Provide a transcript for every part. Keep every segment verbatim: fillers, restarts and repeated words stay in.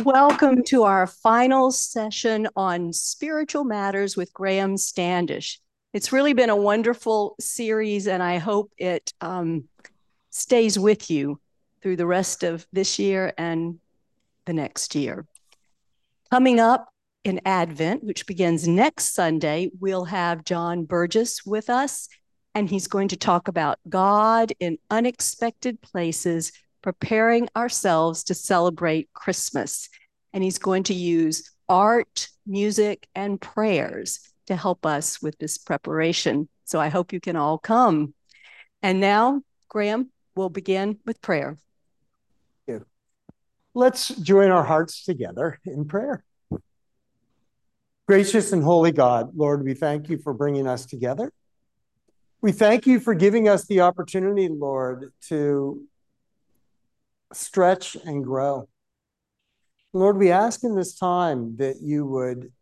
Welcome to our final session on spiritual matters with Graham Standish. It's really been a wonderful series, and I hope it um, stays with you through the rest of this year and the next year. Coming up in Advent, which begins next Sunday, we'll have John Burgess with us, and he's going to talk about God in unexpected places, preparing ourselves to celebrate Christmas. And he's going to use art, music, and prayers to help us with this preparation. So I hope you can all come. And now, Graham will begin with prayer. Thank you. Let's join our hearts together in prayer. Gracious and holy God, Lord, we thank you for bringing us together. We thank you for giving us the opportunity, Lord, to stretch and grow. Lord, we ask in this time that you would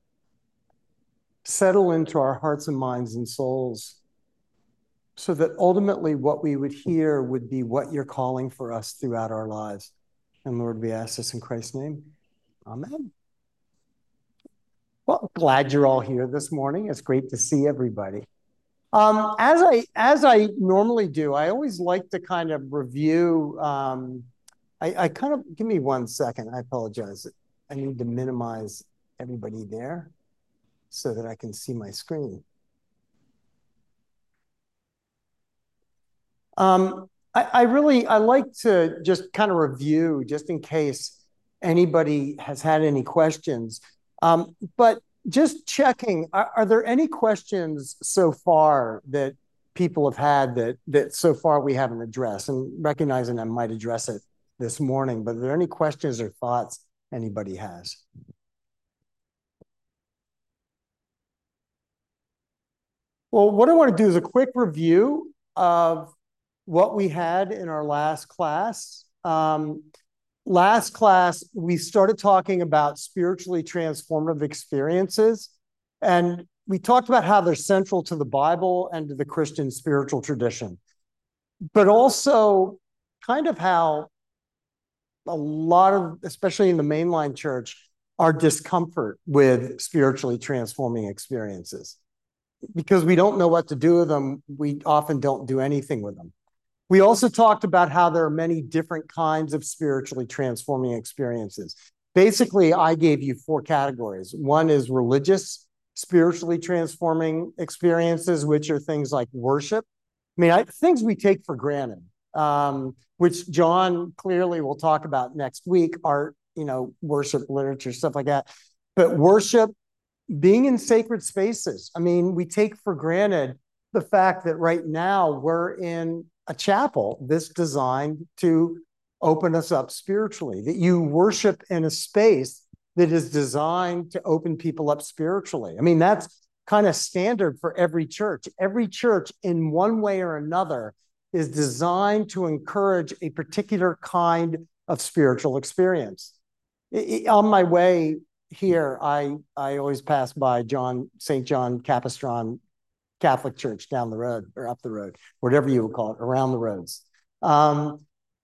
settle into our hearts and minds and souls so that ultimately what we would hear would be what you're calling for us throughout our lives. And Lord, we ask this in Christ's name. Amen. Well, glad you're all here this morning. It's great to see everybody. Um, as I as I normally do, I always like to kind of review. Um, I, I kind of give me one second. I apologize. I need to minimize everybody there so that I can see my screen. Um, I, I really I like to just kind of review just in case anybody has had any questions. Um, but just checking, are, are there any questions so far that people have had that that so far we haven't addressed? And recognizing I might address it this morning, but are there any questions or thoughts anybody has? Well, what I want to do is a quick review of what we had in our last class. Um, Last class, we started talking about spiritually transformative experiences, and we talked about how they're central to the Bible and to the Christian spiritual tradition, but also kind of how a lot of, especially in the mainline church, our discomfort with spiritually transforming experiences. Because we don't know what to do with them, we often don't do anything with them. We also talked about how there are many different kinds of spiritually transforming experiences. Basically, I gave you four categories. One is religious, spiritually transforming experiences, which are things like worship. I mean, I, things we take for granted, um, which John clearly will talk about next week, art, you know, worship, literature, stuff like that. But worship, being in sacred spaces. I mean, we take for granted the fact that right now we're in a chapel that's designed to open us up spiritually, that you worship in a space that is designed to open people up spiritually. I mean, that's kind of standard for every church. Every church, in one way or another, is designed to encourage a particular kind of spiritual experience. On my way here, I, I always pass by John Saint John Capistrano Catholic Church down the road or up the road, whatever you would call it, around the roads. Um,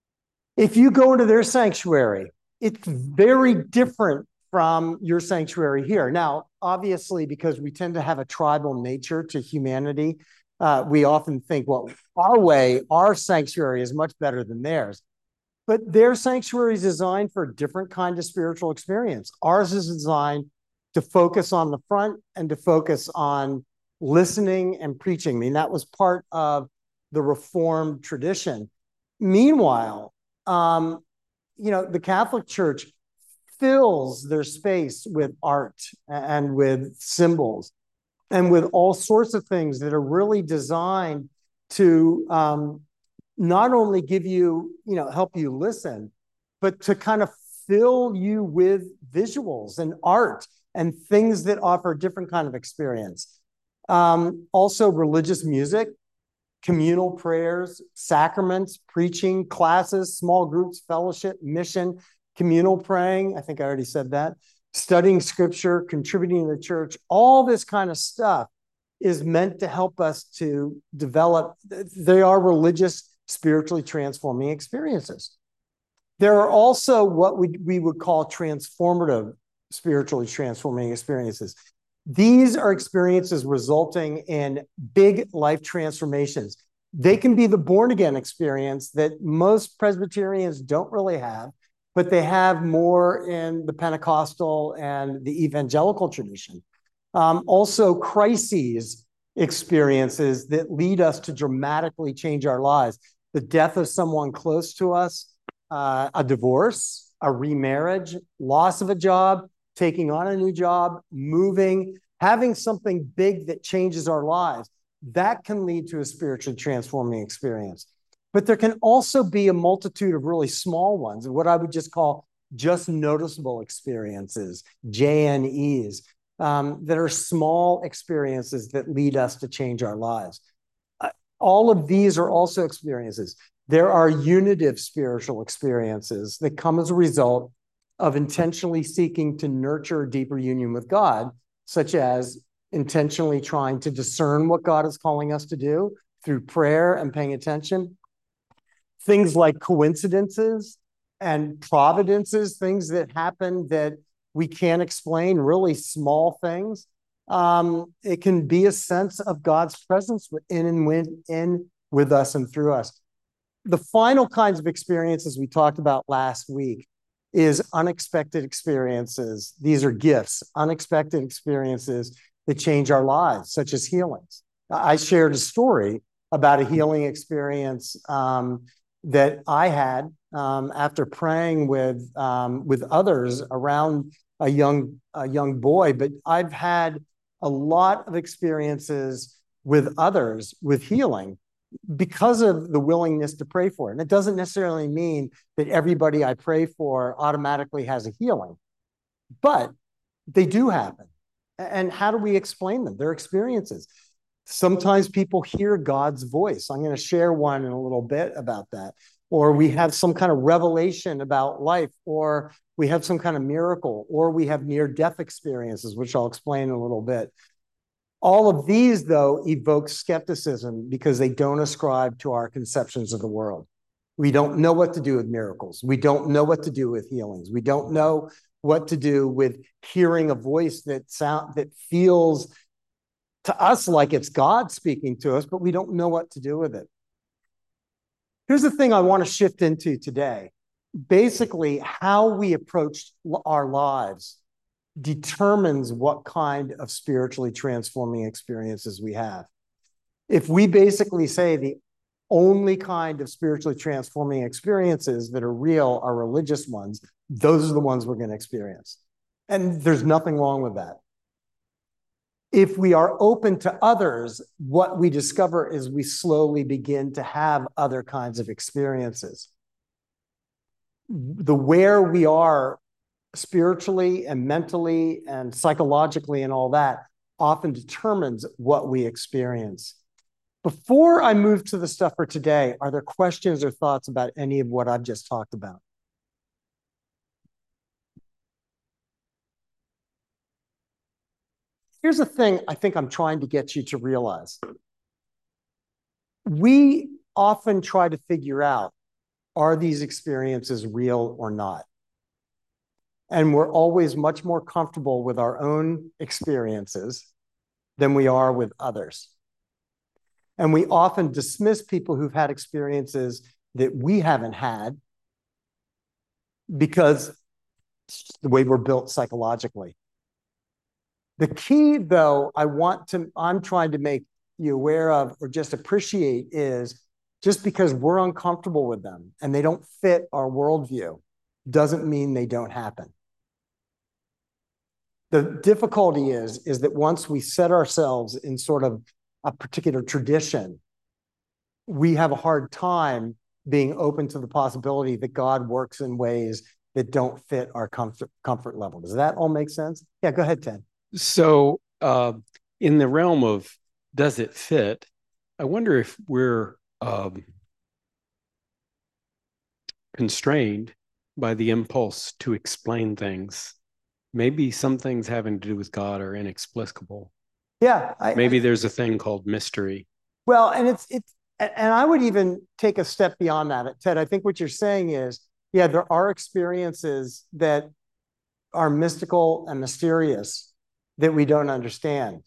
if you go into their sanctuary, it's very different from your sanctuary here. Now, obviously, because we tend to have a tribal nature to humanity, uh, we often think, well, our way, our sanctuary is much better than theirs. But their sanctuary is designed for a different kind of spiritual experience. Ours is designed to focus on the front and to focus on listening and preaching. I mean, that was part of the Reformed tradition. Meanwhile, um, you know, the Catholic Church fills their space with art and with symbols and with all sorts of things that are really designed to um, not only give you, you know, help you listen, but to kind of fill you with visuals and art and things that offer a different kind of experience. Um, also religious music, communal prayers, sacraments, preaching, classes, small groups, fellowship, mission, communal praying. I think I already said that. Studying scripture, contributing to the church, all this kind of stuff is meant to help us to develop. They are religious, spiritually transforming experiences. There are also what we, we would call transformative, spiritually transforming experiences. These are experiences resulting in big life transformations. They can be the born again experience that most Presbyterians don't really have, but they have more in the Pentecostal and the evangelical tradition. Um, also, crises experiences that lead us to dramatically change our lives. The death of someone close to us, uh, a divorce, a remarriage, loss of a job, taking on a new job, moving, having something big that changes our lives. That can lead to a spiritually transforming experience. But there can also be a multitude of really small ones, what I would just call just noticeable experiences, J N Es, um, that are small experiences that lead us to change our lives. Uh, all of these are also experiences. There are unitive spiritual experiences that come as a result of intentionally seeking to nurture a deeper union with God, such as intentionally trying to discern what God is calling us to do through prayer and paying attention. Things like coincidences and providences, things that happen that we can't explain, really small things. Um, it can be a sense of God's presence in and with, in with us and through us. The final kinds of experiences we talked about last week is unexpected experiences. These are gifts, unexpected experiences that change our lives, such as healings. I shared a story about a healing experience um, that I had um, after praying with um, with others around a young a young boy. But I've had a lot of experiences with others with healing because of the willingness to pray for it. And it doesn't necessarily mean that everybody I pray for automatically has a healing, but they do happen. And how do we explain them? They're experiences. Sometimes people hear God's voice. I'm going to share one in a little bit about that. Or we have some kind of revelation about life, or we have some kind of miracle, or we have near-death experiences, which I'll explain in a little bit. All of these, though, evoke skepticism because they don't ascribe to our conceptions of the world. We don't know what to do with miracles. We don't know what to do with healings. We don't know what to do with hearing a voice that sound that feels to us like it's God speaking to us, but we don't know what to do with it. Here's the thing I want to shift into today. Basically, how we approach our lives determines what kind of spiritually transforming experiences we have. If we basically say the only kind of spiritually transforming experiences that are real are religious ones, those are the ones we're going to experience. And there's nothing wrong with that. If we are open to others, what we discover is we slowly begin to have other kinds of experiences. The where we are spiritually and mentally and psychologically and all that often determines what we experience. Before I move to the stuff for today, are there questions or thoughts about any of what I've just talked about? Here's the thing I think I'm trying to get you to realize. We often try to figure out, are these experiences real or not? And we're always much more comfortable with our own experiences than we are with others. And we often dismiss people who've had experiences that we haven't had because it's the way we're built psychologically. The key, though, I want to, I'm trying to make you aware of or just appreciate is just because we're uncomfortable with them and they don't fit our worldview doesn't mean they don't happen. The difficulty is, is that once we set ourselves in sort of a particular tradition, we have a hard time being open to the possibility that God works in ways that don't fit our comfort, comfort level. Does that all make sense? Yeah, go ahead, Ted. So uh, in the realm of does it fit, I wonder if we're um, constrained by the impulse to explain things. Maybe some things having to do with God are inexplicable. Yeah. I, Maybe I, there's a thing called mystery. Well, and it's, it's, and I would even take a step beyond that. Ted, I think what you're saying is Yeah, there are experiences that are mystical and mysterious that we don't understand.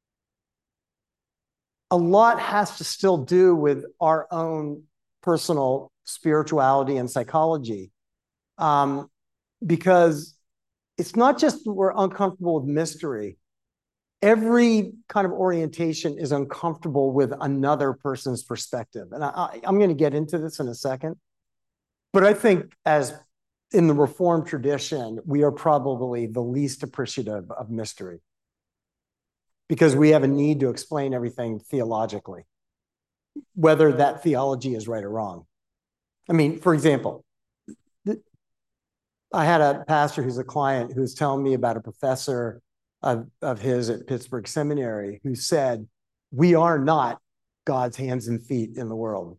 A lot has to still do with our own personal spirituality and psychology, um, because it's not just that we're uncomfortable with mystery. Every kind of orientation is uncomfortable with another person's perspective. And I, I, I'm going to get into this in a second. But I think as in the Reformed tradition, we are probably the least appreciative of mystery because we have a need to explain everything theologically, whether that theology is right or wrong. I mean, for example, I had a pastor who's a client who was telling me about a professor of, of his at Pittsburgh Seminary who said, we are not God's hands and feet in the world.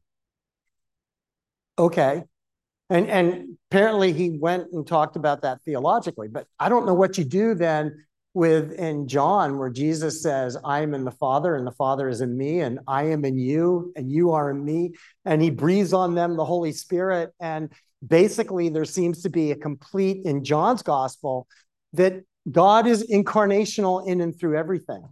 Okay. And, and apparently he went and talked about that theologically, but I don't know what you do then with in John where Jesus says, I am in the Father and the Father is in me and I am in you and you are in me. And he breathes on them the Holy Spirit. And basically there seems to be a complete in John's gospel that God is incarnational in and through everything.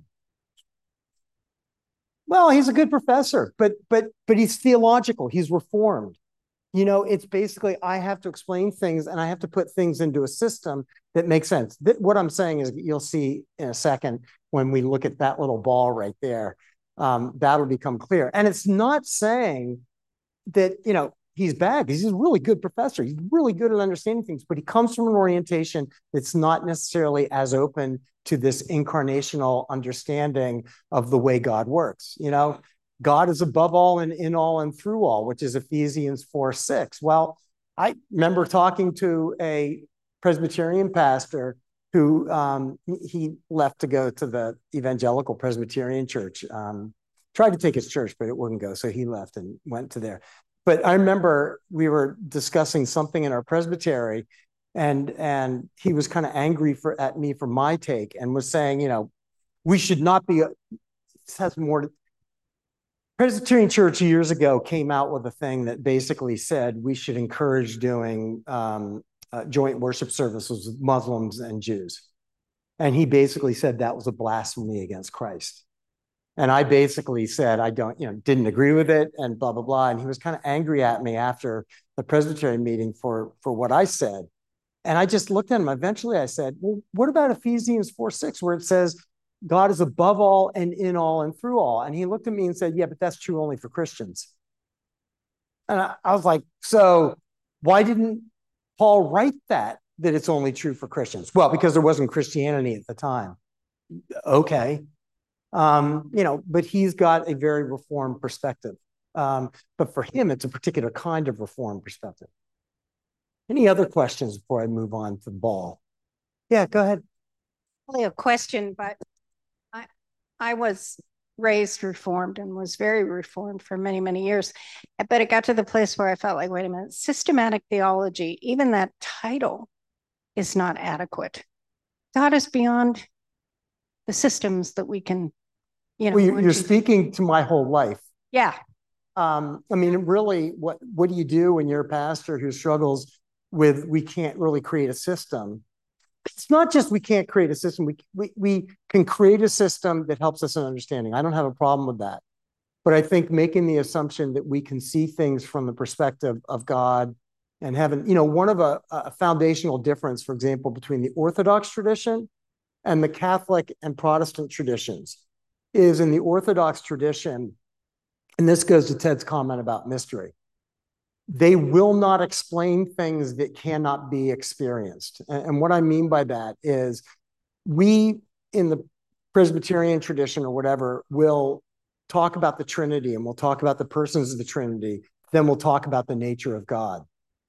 Well, he's a good professor, but but but he's theological. He's reformed. You know, it's basically I have to explain things and I have to put things into a system that makes sense. Th- what I'm saying is you'll see in a second when we look at that little ball right there, um, that'll become clear. And it's not saying that, you know, he's bad because he's a really good professor. He's really good at understanding things, but he comes from an orientation that's not necessarily as open to this incarnational understanding of the way God works. You know, God is above all and in all and through all, which is Ephesians four six. Well, I remember talking to a Presbyterian pastor who um, he left to go to the Evangelical Presbyterian Church. Um, tried to take his church, but it wouldn't go. So he left and went to there. But I remember we were discussing something in our presbytery and, and he was kind of angry for, at me for my take and was saying, you know, we should not be, this has more to, Presbyterian Church years ago came out with a thing that basically said we should encourage doing um, uh, joint worship services with Muslims and Jews. And he basically said that was a blasphemy against Christ. And I basically said, I don't, you know, didn't agree with it and blah, blah, blah. And he was kind of angry at me after the Presbyterian meeting for, for what I said. And I just looked at him. Eventually I said, well, what about Ephesians four six, where it says, God is above all and in all and through all. And he looked at me and said, yeah, but that's true only for Christians. And I, I was like, so why didn't Paul write that, that it's only true for Christians? Well, because there wasn't Christianity at the time. Okay. Um, you know, but he's got a very reformed perspective. Um, but for him, it's a particular kind of reformed perspective. Any other questions before I move on to the ball? Yeah, go ahead. Only a question, but I, I was raised Reformed and was very Reformed for many, many years. But it got to the place where I felt like, wait a minute, systematic theology, even that title is not adequate. God is beyond the systems that we can, you know. Well, you're, you're speaking to my whole life. Yeah. Um, I mean, really, what, what do you do when you're a pastor who struggles with, we can't really create a system? It's not just we can't create a system. We, we, we can create a system that helps us in understanding. I don't have a problem with that. But I think making the assumption that we can see things from the perspective of God and having, you know, one of a, a foundational difference, for example, between the Orthodox tradition and the Catholic and Protestant traditions is in the Orthodox tradition, and this goes to Ted's comment about mystery, they will not explain things that cannot be experienced. And, and what I mean by that is we in the Presbyterian tradition or whatever will talk about the Trinity and we'll talk about the persons of the Trinity, then we'll talk about the nature of God.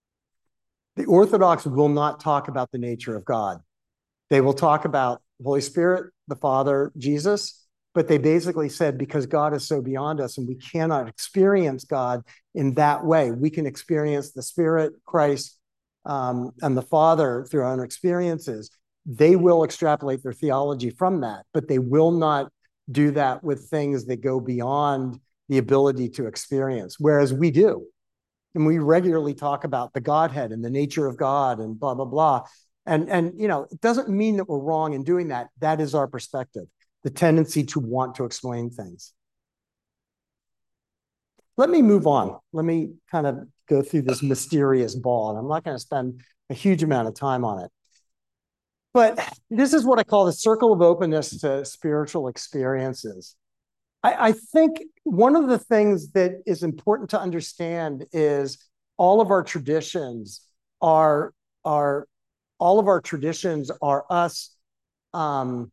The Orthodox will not talk about the nature of God. They will talk about the Holy Spirit, the Father, Jesus, but they basically said because God is so beyond us and we cannot experience God in that way. We can experience the Spirit, Christ, um, and the Father through our own experiences. They will extrapolate their theology from that, but they will not do that with things that go beyond the ability to experience, whereas we do. And we regularly talk about the Godhead and the nature of God and blah, blah, blah. And, and, you know, it doesn't mean that we're wrong in doing that. That is our perspective, the tendency to want to explain things. Let me move on. Let me kind of go through this mysterious ball, and I'm not going to spend a huge amount of time on it. But this is what I call the circle of openness to spiritual experiences. I, I think one of the things that is important to understand is all of our traditions are, are all of our traditions are us um,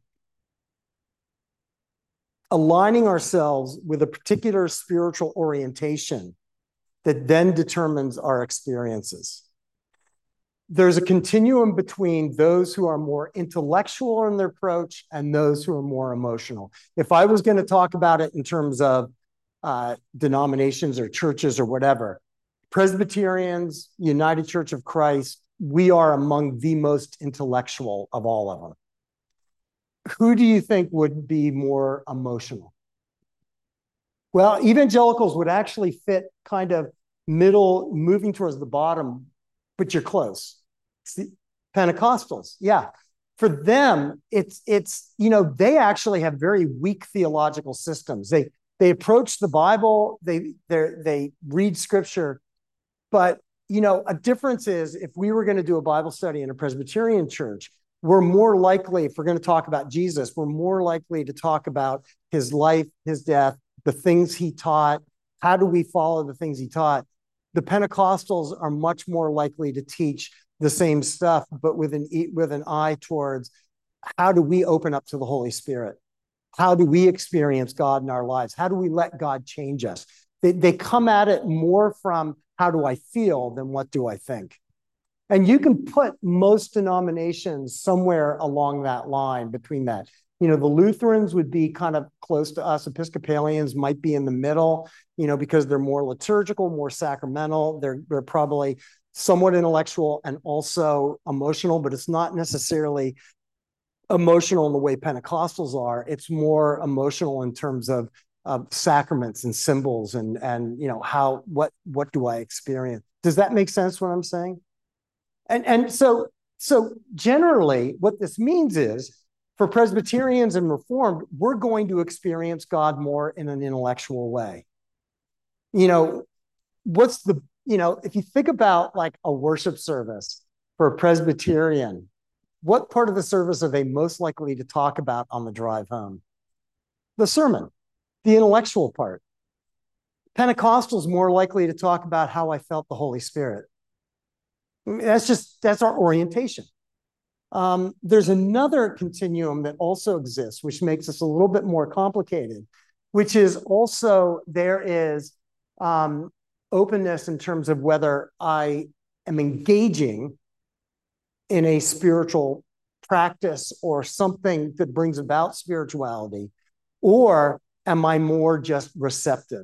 aligning ourselves with a particular spiritual orientation that then determines our experiences. There's a continuum between those who are more intellectual in their approach and those who are more emotional. If I was going to talk about it in terms of uh, denominations or churches or whatever, Presbyterians, United Church of Christ, we are among the most intellectual of all of them. Who do you think would be more emotional? Well, evangelicals would actually fit kind of middle, moving towards the bottom, but you're close. See, Pentecostals, yeah. For them, it's, it's, you know, they actually have very weak theological systems. They, they approach the Bible, they, they, they read scripture, but, you know, a difference is if we were going to do a Bible study in a Presbyterian church, we're more likely, if we're going to talk about Jesus, we're more likely to talk about his life, his death, the things he taught. How do we follow the things he taught? The Pentecostals are much more likely to teach the same stuff, but with an, with an eye towards how do we open up to the Holy Spirit? How do we experience God in our lives? How do we let God change us? They, they come at it more from how do I feel than what do I think? And you can put most denominations somewhere along that line between that. You know, the Lutherans would be kind of close to us. Episcopalians might be in the middle, you know, because they're more liturgical, more sacramental. They're, they're probably somewhat intellectual and also emotional, but it's not necessarily emotional in the way Pentecostals are. It's more emotional in terms of, of sacraments and symbols and, and, you know, how, what, what do I experience? Does that make sense what I'm saying? And, and so, so generally what this means is for Presbyterians and Reformed, we're going to experience God more in an intellectual way. You know, what's the, you know, if you think about like a worship service for a Presbyterian, what part of the service are they most likely to talk about on the drive home? The sermon, the intellectual part. Pentecostals more likely to talk about how I felt the Holy Spirit. That's just, that's our orientation. Um, there's another continuum that also exists, which makes this a little bit more complicated, which is also there is um, openness in terms of whether I am engaging in a spiritual practice or something that brings about spirituality, or am I more just receptive?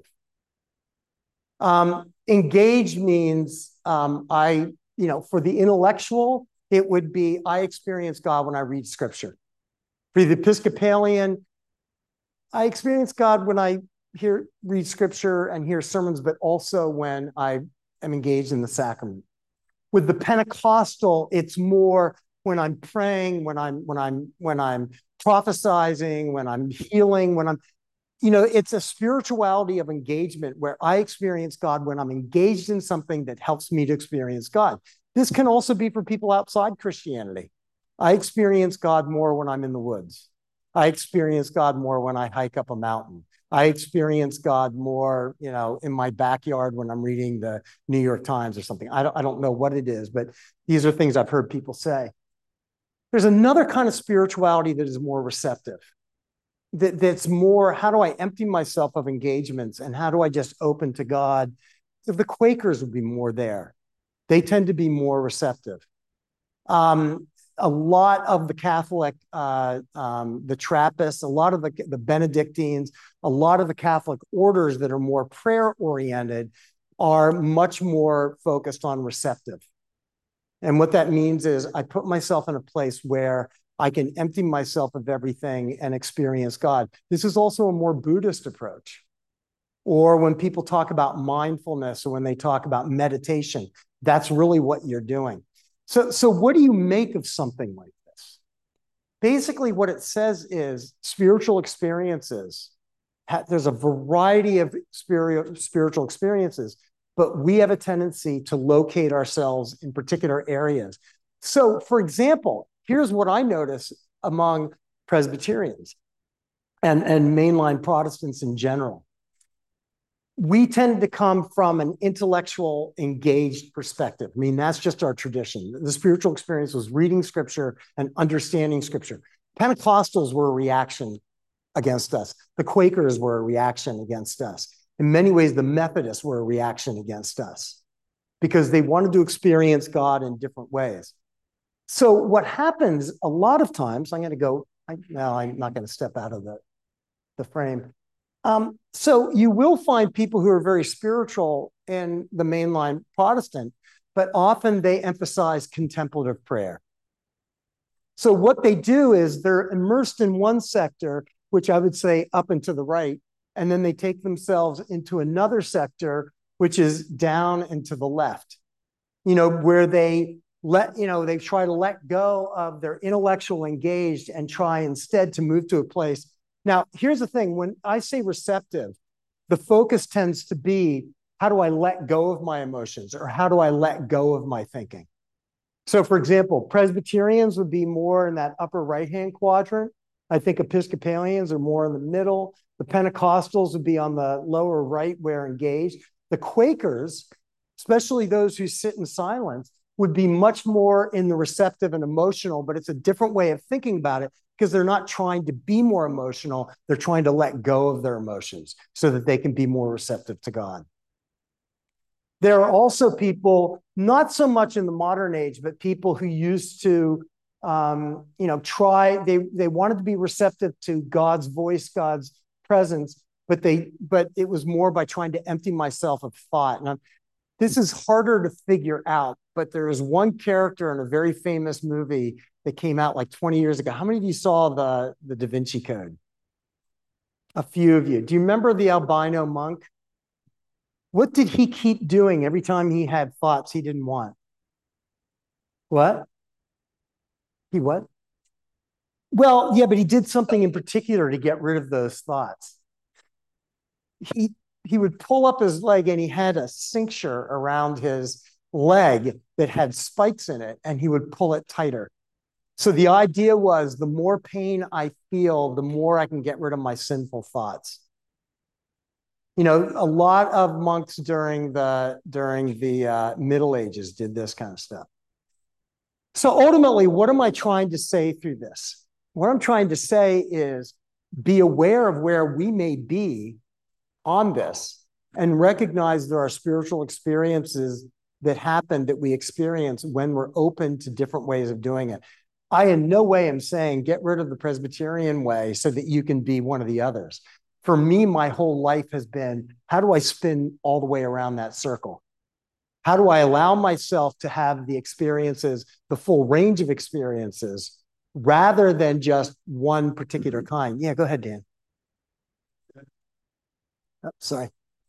Um, engaged means um, I, you know, for the intellectual, it would be I experience God when I read scripture. For the Episcopalian, I experience God when I hear read scripture and hear sermons, but also when I am engaged in the sacrament. With the Pentecostal, it's more when I'm praying, when I'm when I'm when I'm prophesizing, when I'm healing, when I'm, you know, it's a spirituality of engagement where I experience God when I'm engaged in something that helps me to experience God. This can also be for people outside Christianity. I experience God more when I'm in the woods. I experience God more when I hike up a mountain. I experience God more, you know, in my backyard when I'm reading the New York Times or something. I don't, I don't know what it is, but these are things I've heard people say. There's another kind of spirituality that is more receptive. That, that's more, how do I empty myself of engagements and how do I just open to God? If the Quakers would be more there. They tend to be more receptive. Um, a lot of the Catholic, uh, um, the Trappists, a lot of the, the Benedictines, a lot of the Catholic orders that are more prayer-oriented are much more focused on receptive. And what that means is I put myself in a place where I can empty myself of everything and experience God. This is also a more Buddhist approach. Or when people talk about mindfulness or when they talk about meditation, that's really what you're doing. So, so what do you make of something like this? Basically, what it says is spiritual experiences. There's a variety of spiritual experiences, but we have a tendency to locate ourselves in particular areas. So, for example, here's what I notice among Presbyterians and, and mainline Protestants in general. We tend to come from an intellectual, engaged perspective. I mean, that's just our tradition. The spiritual experience was reading scripture and understanding scripture. Pentecostals were a reaction against us. The Quakers were a reaction against us. In many ways, the Methodists were a reaction against us because they wanted to experience God in different ways. So what happens a lot of times, I'm going to go, I, no, I'm not going to step out of the, the frame. Um, so you will find people who are very spiritual in the mainline Protestant, but often they emphasize contemplative prayer. So what they do is they're immersed in one sector, which I would say up and to the right, and then they take themselves into another sector, which is down and to the left, you know, where they let, you know, they try to let go of their intellectual engaged and try instead to move to a place. Now, here's the thing. When I say receptive, the focus tends to be, how do I let go of my emotions, or how do I let go of my thinking? So, for example, Presbyterians would be more in that upper right-hand quadrant. I think Episcopalians are more in the middle. The Pentecostals would be on the lower right, where engaged. The Quakers, especially those who sit in silence, would be much more in the receptive and emotional, but it's a different way of thinking about it, because they're not trying to be more emotional. They're trying to let go of their emotions so that they can be more receptive to God. There are also people, not so much in the modern age, but people who used to, um, you know, try, they, they wanted to be receptive to God's voice, God's presence, but they, but it was more by trying to empty myself of thought. And I'm, this is harder to figure out, but there is one character in a very famous movie that came out like twenty years ago. How many of you saw the, the Da Vinci Code? A few of you. Do you remember the albino monk? What did he keep doing every time he had thoughts he didn't want? What? He what? Well, yeah, but he did something in particular to get rid of those thoughts. He, he would pull up his leg and he had a cincture around his leg that had spikes in it, and he would pull it tighter. So the idea was, the more pain I feel, the more I can get rid of my sinful thoughts. You know, a lot of monks during the, during the uh, Middle Ages did this kind of stuff. So ultimately, what am I trying to say through this? What I'm trying to say is, be aware of where we may be on this and recognize there are spiritual experiences that happen, that we experience when we're open to different ways of doing it. I in no way am saying get rid of the Presbyterian way so that you can be one of the others. For me, my whole life has been, how do I spin all the way around that circle? How do I allow myself to have the experiences, the full range of experiences, rather than just one particular kind? Yeah, go ahead, Dan. Oh, sorry.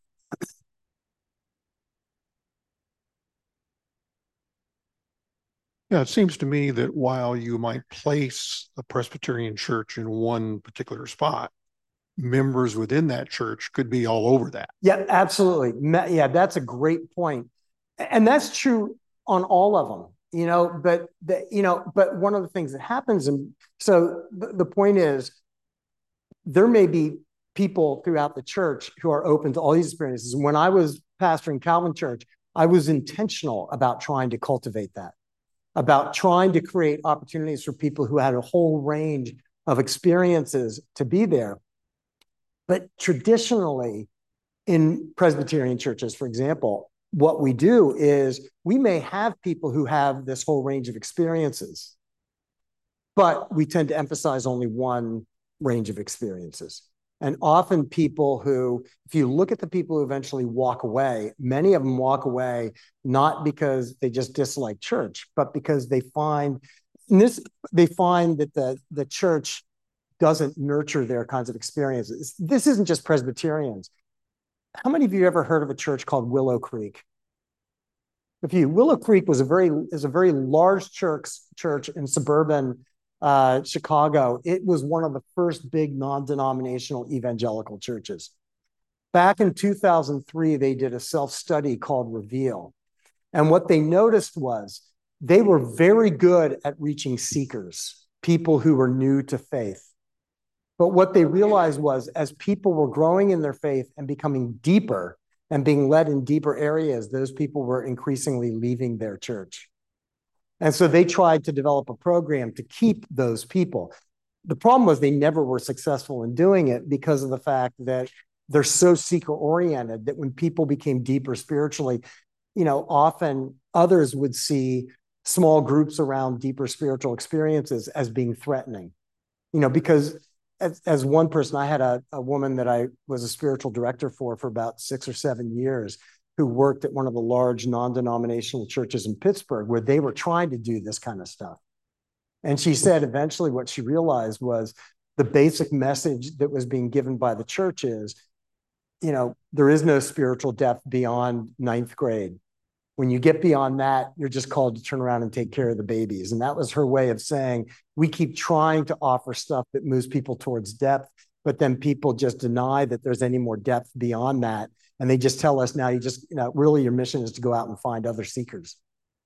Yeah, it seems to me that while you might place a Presbyterian church in one particular spot, members within that church could be all over that. Yeah, absolutely. Yeah, that's a great point. And that's true on all of them, you know, but the, you know, but one of the things that happens, and so the, the point is, there may be people throughout the church who are open to all these experiences. When I was pastoring Calvin Church, I was intentional about trying to cultivate that, about trying to create opportunities for people who had a whole range of experiences to be there. But traditionally, in Presbyterian churches, for example, what we do is we may have people who have this whole range of experiences, but we tend to emphasize only one range of experiences. And often people who, if you look at the people who eventually walk away, many of them walk away not because they just dislike church, but because they find this, they find that the, the church doesn't nurture their kinds of experiences. This isn't just Presbyterians. how many of you ever heard of a church called Willow Creek? If you, Willow Creek was a very is a very large church church in suburban uh, Chicago. It was one of the first big non-denominational evangelical churches. Back in two thousand three, they did a self-study called Reveal. And what they noticed was they were very good at reaching seekers, people who were new to faith. But what they realized was as people were growing in their faith and becoming deeper and being led in deeper areas, those people were increasingly leaving their church. And so they tried to develop a program to keep those people. The problem was they never were successful in doing it because of the fact that they're so seeker-oriented that when people became deeper spiritually, you know, often others would see small groups around deeper spiritual experiences as being threatening. You know, because as, as one person, I had a, a woman that I was a spiritual director for for about six or seven years who worked at one of the large non-denominational churches in Pittsburgh where they were trying to do this kind of stuff. And she said eventually what she realized was the basic message that was being given by the church is, you know, there is no spiritual depth beyond ninth grade. When you get beyond that, you're just called to turn around and take care of the babies. And that was her way of saying, we keep trying to offer stuff that moves people towards depth, but then people just deny that there's any more depth beyond that. And they just tell us now, you just, you know, really your mission is to go out and find other seekers.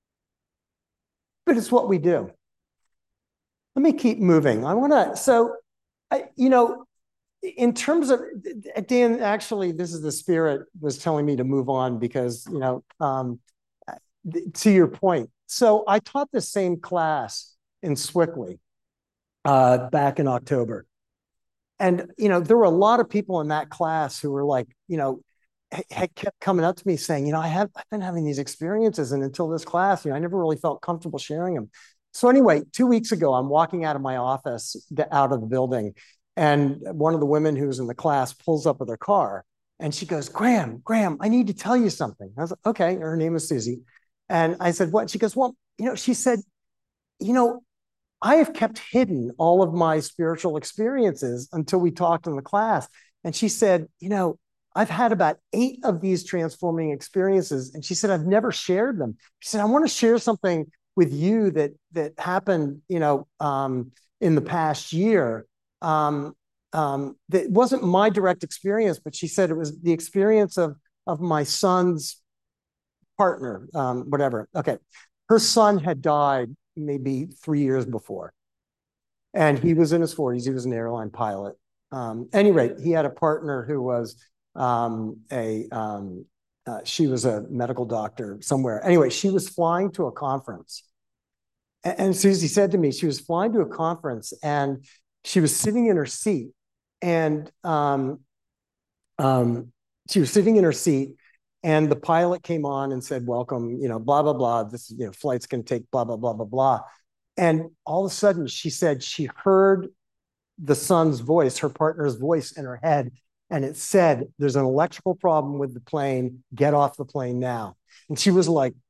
But it's what we do. Let me keep moving. I want to, so, I, you know, in terms of, Dan, actually, this is the Spirit was telling me to move on because, you know, um, to your point. So I taught the same class in Swickley uh, back in October. And, you know, there were a lot of people in that class who were like, you know, had kept coming up to me saying, you know, I have, I've been having these experiences and until this class, you know, I never really felt comfortable sharing them. So anyway, two weeks ago, I'm walking out of my office, out of the building, and one of the women who was in the class pulls up with her car and she goes, Graham, Graham, I need to tell you something. I was like, okay, her name is Susie. And I said, what? She goes, well, you know, she said, you know, I have kept hidden all of my spiritual experiences until we talked in the class. And she said, you know, I've had about eight of these transforming experiences. And she said, I've never shared them. She said, I want to share something with you that that happened, you know, um, in the past year. Um, um, that wasn't my direct experience, but she said it was the experience of, of my son's partner, um, whatever. Okay. Her son had died maybe three years before. And he was in his forties. He was an airline pilot. Um, at any rate, he had a partner who was um, a, um, uh, she was a medical doctor somewhere. Anyway, she was flying to a conference. And, and Susie said to me, she was flying to a conference and she was sitting in her seat. And um, um, she was sitting in her seat and the pilot came on and said, welcome, you know, blah, blah, blah. This, you know, flight's going to take blah, blah, blah, blah, blah. And all of a sudden she said she heard the son's voice, her partner's voice in her head. And it said, there's an electrical problem with the plane. Get off the plane now. And she was like,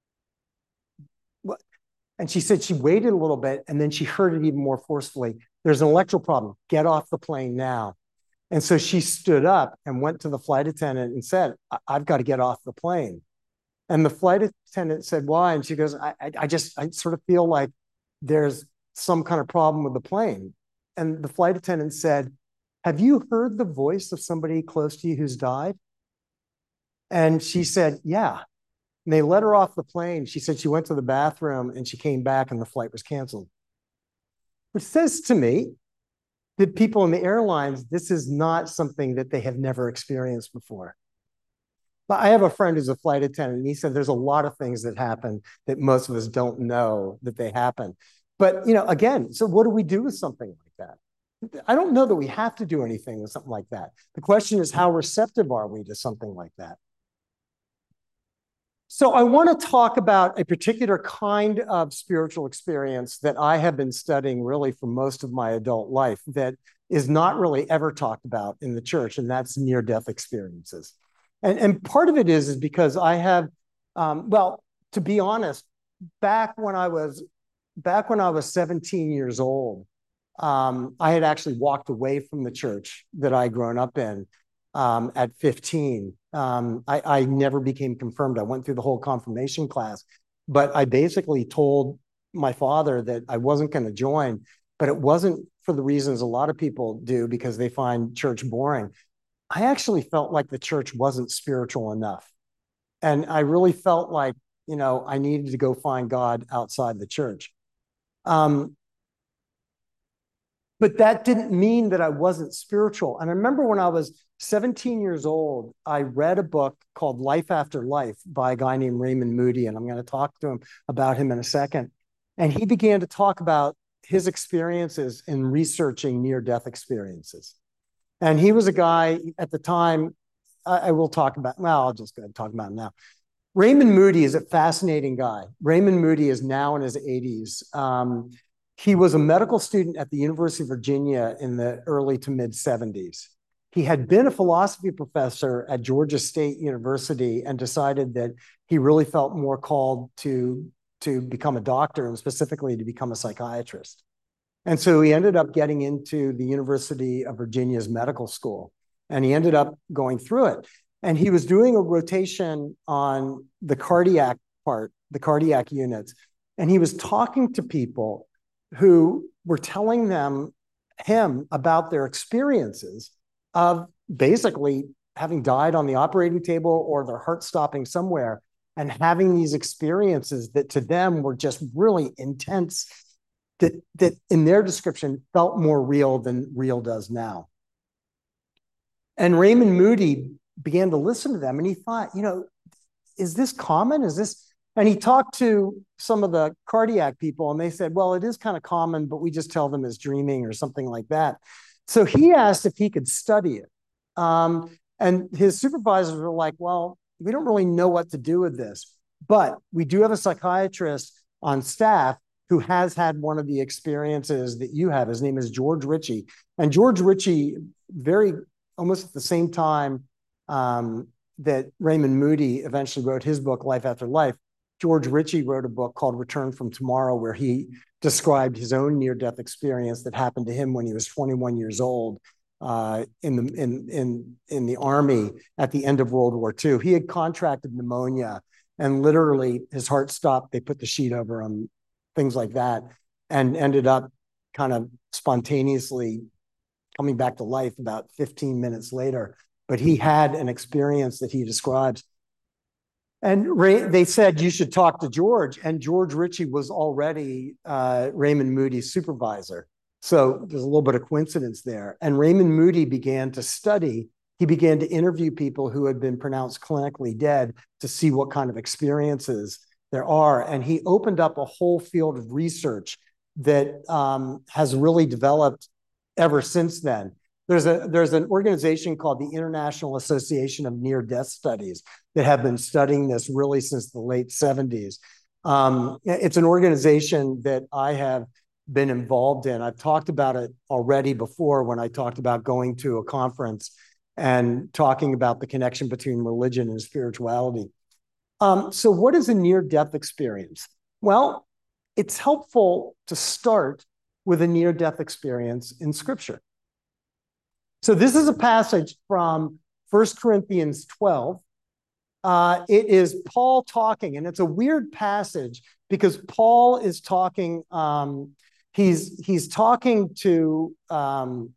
what? And she said she waited a little bit and then she heard it even more forcefully. There's an electrical problem. Get off the plane now. And so she stood up and went to the flight attendant and said, I- I've got to get off the plane. And the flight attendant said, why? And she goes, I, I, I just, I sort of feel like there's some kind of problem with the plane. And the flight attendant said, have you heard the voice of somebody close to you who's died? And she said, yeah. And they let her off the plane. She said she went to the bathroom and she came back and the flight was canceled. Which says to me that people in the airlines, this is not something that they have never experienced before. But I have a friend who's a flight attendant and he said there's a lot of things that happen that most of us don't know that they happen. But, you know, again, so what do we do with something like that? I don't know that we have to do anything with something like that. The question is, how receptive are we to something like that? So I want to talk about a particular kind of spiritual experience that I have been studying really for most of my adult life that is not really ever talked about in the church, and that's near-death experiences. And, and part of it is, is because I have, um, well, to be honest, back when I was, back when I was seventeen years old, Um, I had actually walked away from the church that I'd grown up in um, at fifteen. Um, I, I never became confirmed. I went through the whole confirmation class, but I basically told my father that I wasn't going to join, but it wasn't for the reasons a lot of people do because they find church boring. I actually felt like the church wasn't spiritual enough. And I really felt like, you know, I needed to go find God outside the church. Um, but that didn't mean that I wasn't spiritual. And I remember when I was seventeen years old, I read a book called Life After Life by a guy named Raymond Moody. And I'm going to talk to him about him in a second. And he began to talk about his experiences in researching near-death experiences. And he was a guy at the time, I, I will talk about, well, I'll just go ahead and talk about him now. Raymond Moody is a fascinating guy. Raymond Moody is now in his eighties. Um, he was a medical student at the University of Virginia in the early to mid seventies. He had been a philosophy professor at Georgia State University and decided that he really felt more called to, to become a doctor and specifically to become a psychiatrist. And so he ended up getting into the University of Virginia's medical school, and he ended up going through it. And he was doing a rotation on the cardiac part, the cardiac units. And he was talking to people who were telling them, him about their experiences of basically having died on the operating table or their heart stopping somewhere and having these experiences that to them were just really intense, that, that in their description felt more real than real does now. And Raymond Moody began to listen to them and he thought, you know, is this common? Is this, and he talked to some of the cardiac people and they said, well, it is kind of common, but we just tell them it's dreaming or something like that. So he asked if he could study it. Um, and his supervisors were like, well, we don't really know what to do with this, but we do have a psychiatrist on staff who has had one of the experiences that you have. His name is George Ritchie. And George Ritchie, very almost at the same time um, that Raymond Moody eventually wrote his book, Life After Life, George Ritchie wrote a book called Return from Tomorrow, where he described his own near-death experience that happened to him when he was twenty-one years old uh, in, the, in, in, in the Army at the end of World War Two. He had contracted pneumonia and literally his heart stopped. They put the sheet over him, things like that, and ended up kind of spontaneously coming back to life about fifteen minutes later. But he had an experience that he describes. And Ray, they said, you should talk to George. And George Ritchie was already uh, Raymond Moody's supervisor. So there's a little bit of coincidence there. And Raymond Moody began to study. He began to interview people who had been pronounced clinically dead to see what kind of experiences there are. And he opened up a whole field of research that um, has really developed ever since then. There's a there's an organization called the International Association of Near-Death Studies that have been studying this really since the late seventies. Um, it's an organization that I have been involved in. I've talked about it already before when I talked about going to a conference and talking about the connection between religion and spirituality. Um, so what is a near-death experience? Well, it's helpful to start with a near-death experience in Scripture. So this is a passage from First Corinthians twelve. Uh, it is Paul talking, and it's a weird passage because Paul is talking, um, he's, he's talking to, um,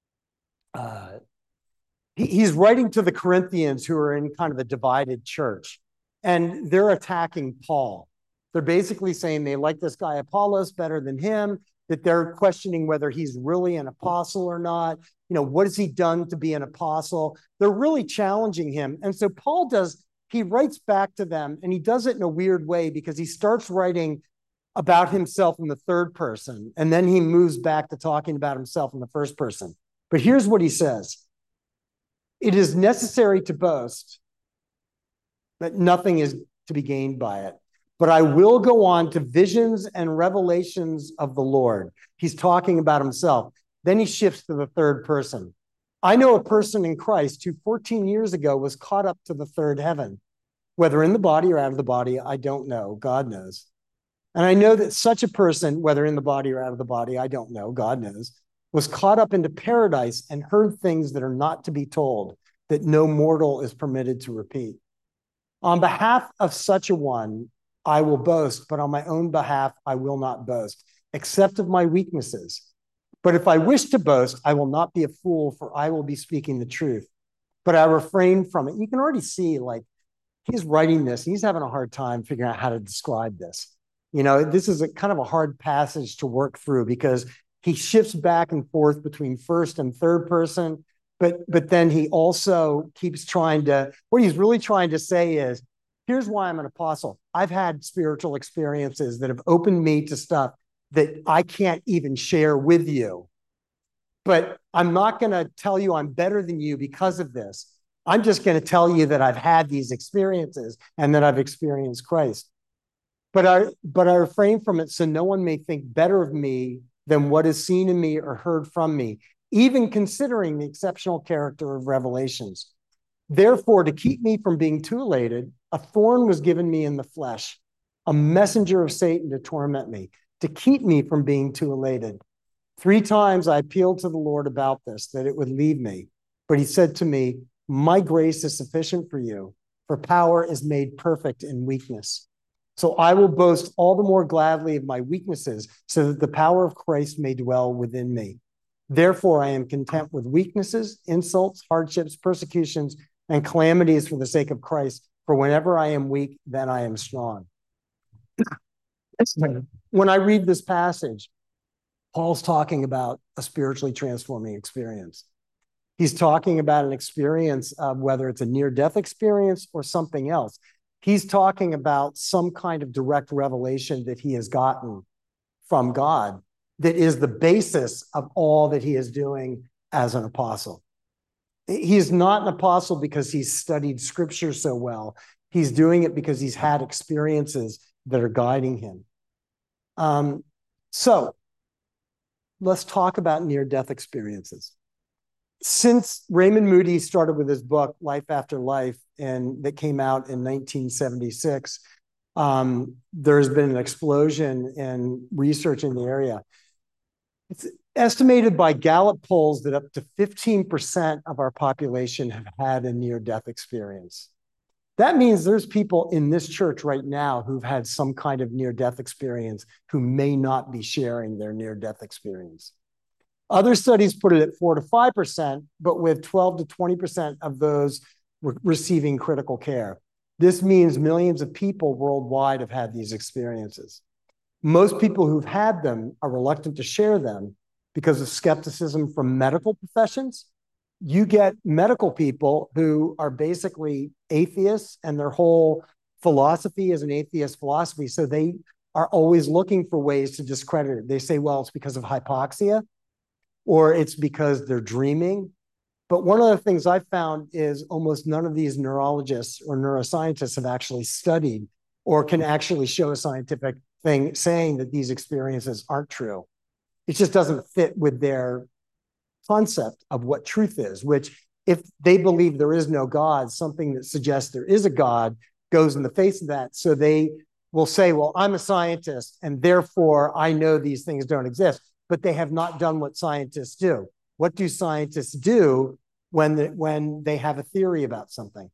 uh, he, he's writing to the Corinthians who are in kind of a divided church, and they're attacking Paul. They're basically saying they like this guy Apollos better than him, that they're questioning whether he's really an apostle or not. You know, what has he done to be an apostle? They're really challenging him. And so Paul does, he writes back to them, and he does it in a weird way because he starts writing about himself in the third person, and then he moves back to talking about himself in the first person. But here's what he says. It is necessary to boast, but nothing is to be gained by it. But I will go on to visions and revelations of the Lord. He's talking about himself. Then he shifts to the third person. I know a person in Christ who fourteen years ago was caught up to the third heaven. Whether in the body or out of the body, I don't know. God knows. And I know that such a person, whether in the body or out of the body, I don't know. God knows, was caught up into paradise and heard things that are not to be told. that no mortal is permitted to repeat. On behalf of such a one, I will boast, but on my own behalf, I will not boast, except of my weaknesses. But if I wish to boast, I will not be a fool, for I will be speaking the truth. But I refrain from it. You can already see, like, he's writing this, and he's having a hard time figuring out how to describe this. You know, this is a kind of a hard passage to work through because he shifts back and forth between first and third person, but but then he also keeps trying to, what he's really trying to say is, here's why I'm an apostle. I've had spiritual experiences that have opened me to stuff that I can't even share with you. But I'm not going to tell you I'm better than you because of this. I'm just going to tell you that I've had these experiences and that I've experienced Christ. But I, but I refrain from it so no one may think better of me than what is seen in me or heard from me, even considering the exceptional character of revelations. Therefore, to keep me from being too elated, a thorn was given me in the flesh, a messenger of Satan to torment me, to keep me from being too elated. Three times I appealed to the Lord about this, that it would leave me. But he said to me, my grace is sufficient for you, for power is made perfect in weakness. So I will boast all the more gladly of my weaknesses, so that the power of Christ may dwell within me. Therefore, I am content with weaknesses, insults, hardships, persecutions, and calamities for the sake of Christ. For whenever I am weak, then I am strong. When I read this passage, Paul's talking about a spiritually transforming experience. He's talking about an experience of whether it's a near-death experience or something else. He's talking about some kind of direct revelation that he has gotten from God that is the basis of all that he is doing as an apostle. He is not an apostle because he's studied scripture so well. He's doing it because he's had experiences that are guiding him. Um, so let's talk about near-death experiences. Since Raymond Moody started with his book, Life After Life, and that came out in nineteen seventy-six, um, there's been an explosion in research in the area. It's estimated by Gallup polls that up to fifteen percent of our population have had a near-death experience. That means there's people in this church right now who've had some kind of near-death experience who may not be sharing their near-death experience. Other studies put it at four to five percent, but with twelve to twenty percent of those re- receiving critical care. This means millions of people worldwide have had these experiences. Most people who've had them are reluctant to share them because of skepticism from medical professions. You get medical people who are basically atheists, and their whole philosophy is an atheist philosophy. So they are always looking for ways to discredit it. They say, well, it's because of hypoxia, or it's because they're dreaming. But one of the things I found is almost none of these neurologists or neuroscientists have actually studied or can actually show a scientific thing saying that these experiences aren't true. It just doesn't fit with their concept of what truth is, which if they believe there is no God, something that suggests there is a God goes in the face of that. So they will say, well, I'm a scientist and therefore I know these things don't exist, but they have not done what scientists do. What do scientists do when, the, when they have a theory about something?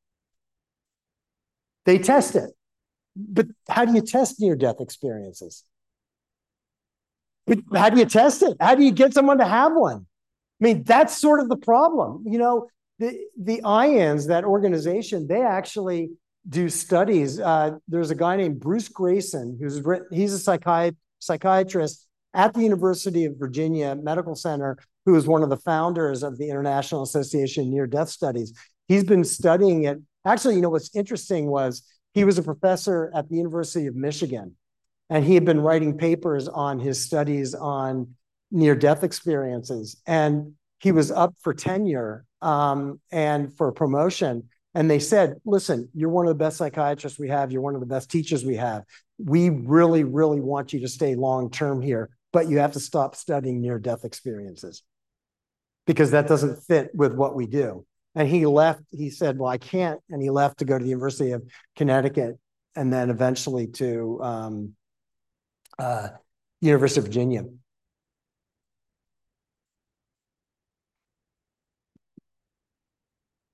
They test it. But how do you test near-death experiences? But how do you test it? How do you get someone to have one? I mean, that's sort of the problem. You know, the, the I A N S, that organization, they actually do studies. Uh, there's a guy named Bruce Grayson, who's written, he's a psychiat- psychiatrist at the University of Virginia Medical Center, who is one of the founders of the International Association of Near-Death Studies. He's been studying it. Actually, you know, what's interesting was he was a professor at the University of Michigan, and he had been writing papers on his studies on near-death experiences. And he was up for tenure um, and for promotion. And they said, listen, you're one of the best psychiatrists we have. You're one of the best teachers we have. We really, really want you to stay long-term here, but you have to stop studying near-death experiences because that doesn't fit with what we do. And he left, he said, well, I can't. And he left to go to the University of Connecticut and then eventually to um, uh, University of Virginia.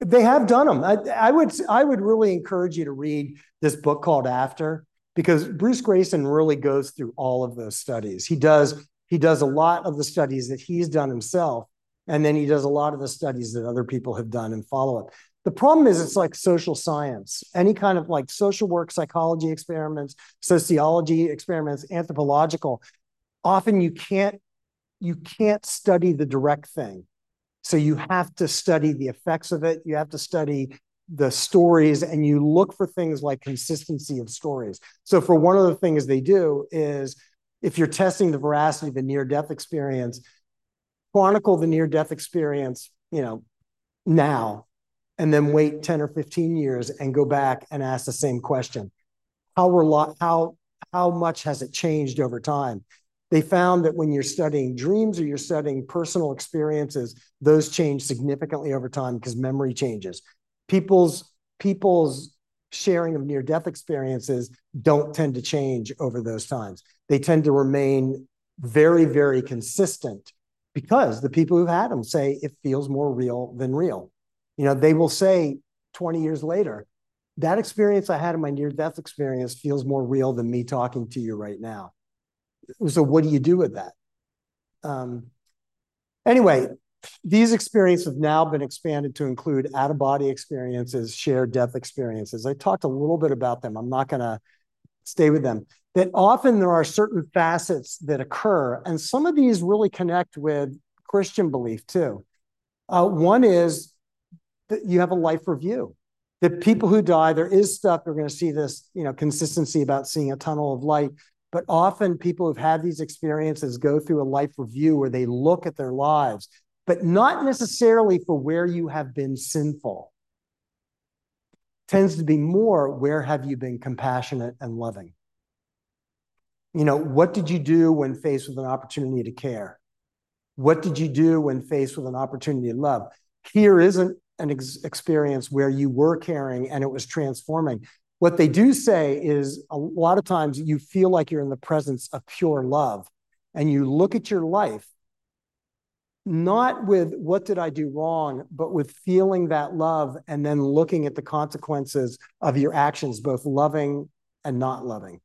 They have done them. I, I would I would really encourage you to read this book called After, because Bruce Grayson really goes through all of those studies. He does he does a lot of the studies that he's done himself, and then he does a lot of the studies that other people have done and follow up. The problem is it's like social science, any kind of like social work, psychology experiments, sociology experiments, anthropological. Often you can't you can't study the direct thing. So you have to study the effects of it. You have to study the stories, and you look for things like consistency of stories. So for one of the things they do is, if you're testing the veracity of a near-death experience, chronicle the near-death experience, you know, now, and then wait ten or fifteen years and go back and ask the same question. How, rel- how, how much has it changed over time? They found that when you're studying dreams or you're studying personal experiences, those change significantly over time because memory changes. People's, people's sharing of near-death experiences don't tend to change over those times. They tend to remain very, very consistent because the people who've had them say it feels more real than real. You know, they will say twenty years later, that experience I had in my near-death experience feels more real than me talking to you right now. So what do you do with that? Um, anyway, these experiences have now been expanded to include out-of-body experiences, shared death experiences. I talked a little bit about them. I'm not going to stay with them. That often there are certain facets that occur, and some of these really connect with Christian belief too. Uh, one is that you have a life review. That people who die, there is stuff, we're going to see this, you know, consistency about seeing a tunnel of light. But often people who've had these experiences go through a life review where they look at their lives, but not necessarily for where you have been sinful. Tends to be more, where have you been compassionate and loving? You know, what did you do when faced with an opportunity to care? What did you do when faced with an opportunity to love? Here isn't an ex- experience where you were caring and it was transforming. What they do say is a lot of times you feel like you're in the presence of pure love, and you look at your life, not with what did I do wrong, but with feeling that love and then looking at the consequences of your actions, both loving and not loving.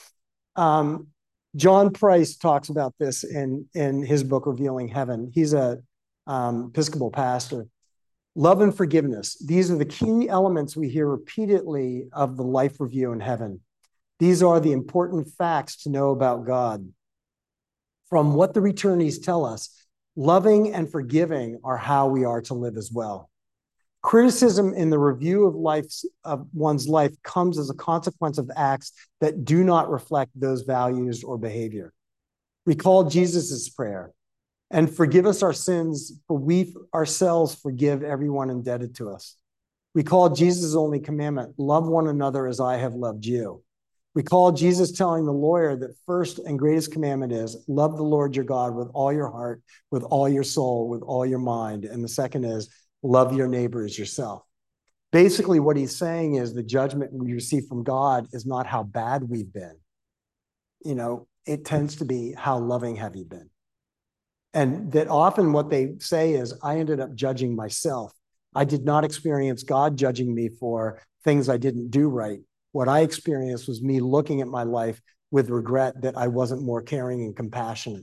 Um, John Price talks about this in, in his book, Revealing Heaven. He's a um, Episcopal pastor. Love and forgiveness. These are the key elements we hear repeatedly of the life review in heaven. These are the important facts to know about God. From what the returnees tell us, loving and forgiving are how we are to live as well. Criticism in the review of life's, of one's life comes as a consequence of acts that do not reflect those values or behavior. Recall Jesus's prayer. And forgive us our sins, for we ourselves forgive everyone indebted to us. Recall Jesus' only commandment, love one another as I have loved you. Recall Jesus telling the lawyer that first and greatest commandment is, love the Lord your God with all your heart, with all your soul, with all your mind. And the second is, love your neighbor as yourself. Basically, what he's saying is the judgment we receive from God is not how bad we've been. You know, it tends to be how loving have you been. And that often what they say is, I ended up judging myself. I did not experience God judging me for things I didn't do right. What I experienced was me looking at my life with regret that I wasn't more caring and compassionate.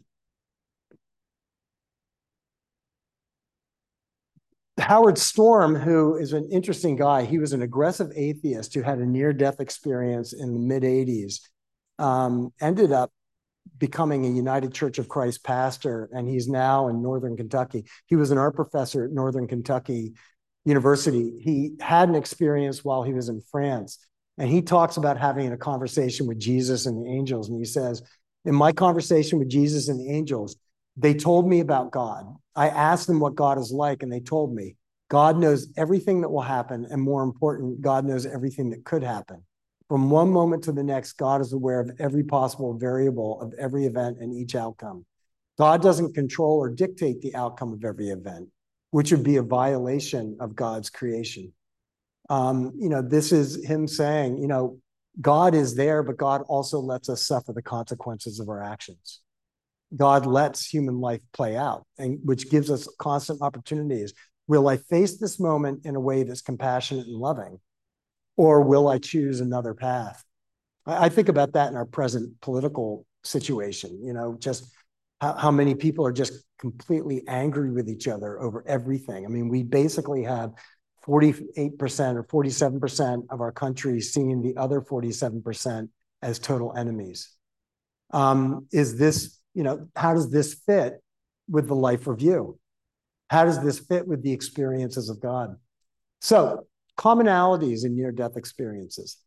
Howard Storm, who is an interesting guy, he was an aggressive atheist who had a near-death experience in the mid eighties, um, ended up becoming a United Church of Christ pastor, and he's now in Northern Kentucky. He was an art professor at Northern Kentucky University. He had an experience while he was in France, and he talks about having a conversation with Jesus and the angels, and he says, in my conversation with Jesus and the angels, they told me about God. I asked them what God is like, and they told me, God knows everything that will happen, and more important, God knows everything that could happen. From one moment to the next, God is aware of every possible variable of every event and each outcome. God doesn't control or dictate the outcome of every event, which would be a violation of God's creation. Um, you know, this is him saying, you know, God is there, but God also lets us suffer the consequences of our actions. God lets human life play out, and which gives us constant opportunities Will I face this moment in a way that's compassionate and loving? Or will I choose another path? I, I think about that in our present political situation, you know, just how, how many people are just completely angry with each other over everything. I mean, we basically have forty-eight percent or forty-seven percent of our country seeing the other forty-seven percent as total enemies. Um, is this, you know, how does this fit with the life review? How does this fit with the experiences of God? So, commonalities in near-death experiences.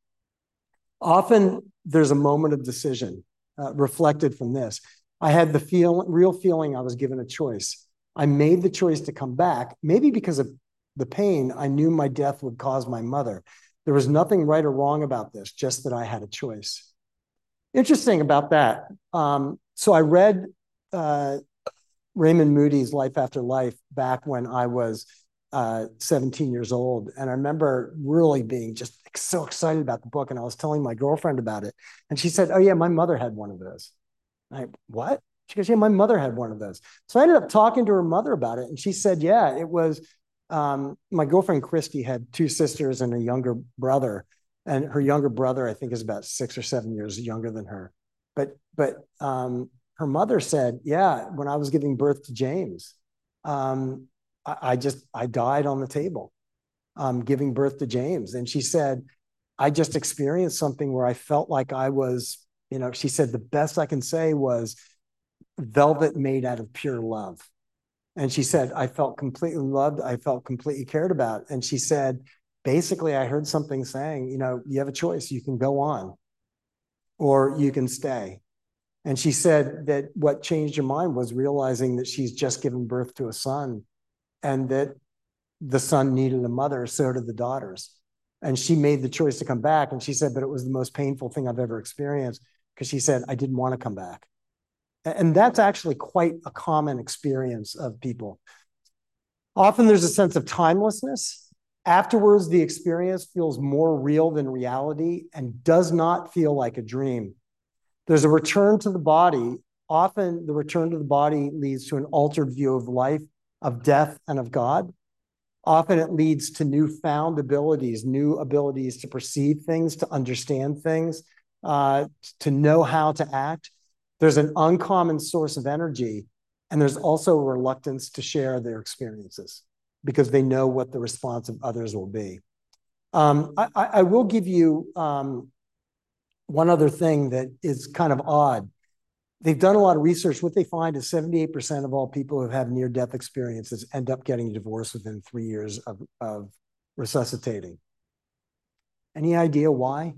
Often there's a moment of decision uh, reflected from this. I had the feel, real feeling I was given a choice. I made the choice to come back, maybe because of the pain. I knew my death would cause my mother. There was nothing right or wrong about this, just that I had a choice. Interesting about that. Um, so I read uh, Raymond Moody's Life After Life back when I was uh, seventeen years old. And I remember really being just so excited about the book. And I was telling my girlfriend about it. And she said, oh yeah, my mother had one of those. I, what? She goes, yeah, my mother had one of those. So I ended up talking to her mother about it. And she said, yeah, it was, um, my girlfriend Christy had two sisters and a younger brother. And her younger brother, I think, is about six or seven years younger than her. But, but um, her mother said, yeah, when I was giving birth to James, um, I, I just, I died on the table um, giving birth to James. And she said, I just experienced something where I felt like I was, you know, she said, the best I can say was velvet made out of pure love. And she said, I felt completely loved. I felt completely cared about. And she said, basically, I heard something saying, you know, you have a choice. You can go on or you can stay. And she said that what changed her mind was realizing that she's just given birth to a son and that the son needed a mother, so did the daughters. And she made the choice to come back. And she said, but it was the most painful thing I've ever experienced because she said, I didn't want to come back. And that's actually quite a common experience of people. Often there's a sense of timelessness. Afterwards, the experience feels more real than reality and does not feel like a dream. There's a return to the body. Often the return to the body leads to an altered view of life, of death, and of God. Often it leads to newfound abilities, new abilities to perceive things, to understand things, uh, to know how to act. There's an uncommon source of energy, and there's also a reluctance to share their experiences because they know what the response of others will be. Um, I, I will give you um, one other thing that is kind of odd. They've done a lot of research. What they find is seventy-eight percent of all people who have near-death experiences end up getting divorced within three years of, of resuscitating. Any idea why?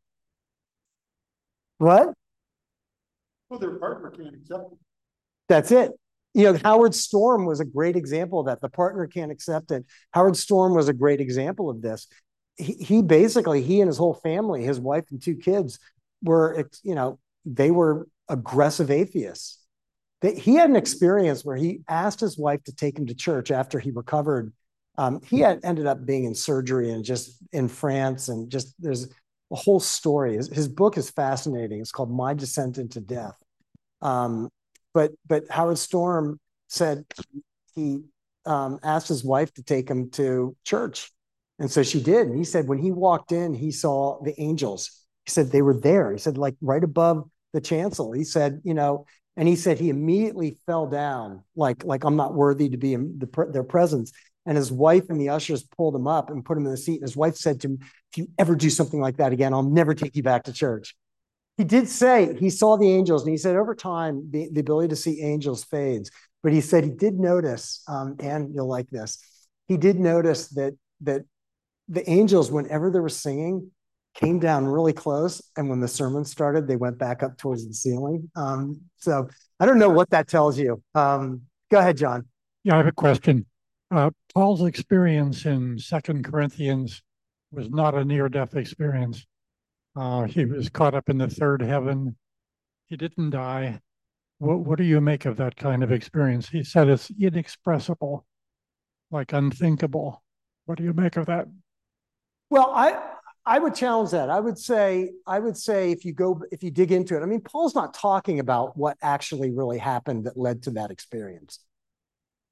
What? Well, their partner can't accept it. That's it. You know, Howard Storm was a great example of that. The partner can't accept it. Howard Storm was a great example of this. He, he basically, he and his whole family, his wife and two kids were, you know, they were aggressive atheists. They, he had an experience where he asked his wife to take him to church after he recovered. Um, he had ended up being in surgery and just in France and just there's a whole story. His, his book is fascinating. It's called My Descent into Death. Um, but but Howard Storm said he um, asked his wife to take him to church. And so she did. And he said when he walked in, he saw the angels. He said they were there. He said like right above the chancel. He said, you know, and he said he immediately fell down like, like I'm not worthy to be in the, their presence. And his wife and the ushers pulled him up and put him in the seat. And his wife said to him, if you ever do something like that again, I'll never take you back to church. He did say he saw the angels, and he said over time, the, the ability to see angels fades. But he said he did notice, um, and you'll like this, he did notice that, that the angels, whenever they were singing, came down really close. And when the sermon started, they went back up towards the ceiling. Um, so I don't know what that tells you. Um, go ahead, John. Yeah, I have a question. Uh, Paul's experience in Second Corinthians was not a near-death experience. Uh, he was caught up in the third heaven. He didn't die. What, what do you make of that kind of experience? He said it's inexpressible, like unthinkable. What do you make of that? Well, I I would challenge that. I would say I would say if you go if you dig into it, I mean, Paul's not talking about what actually really happened that led to that experience.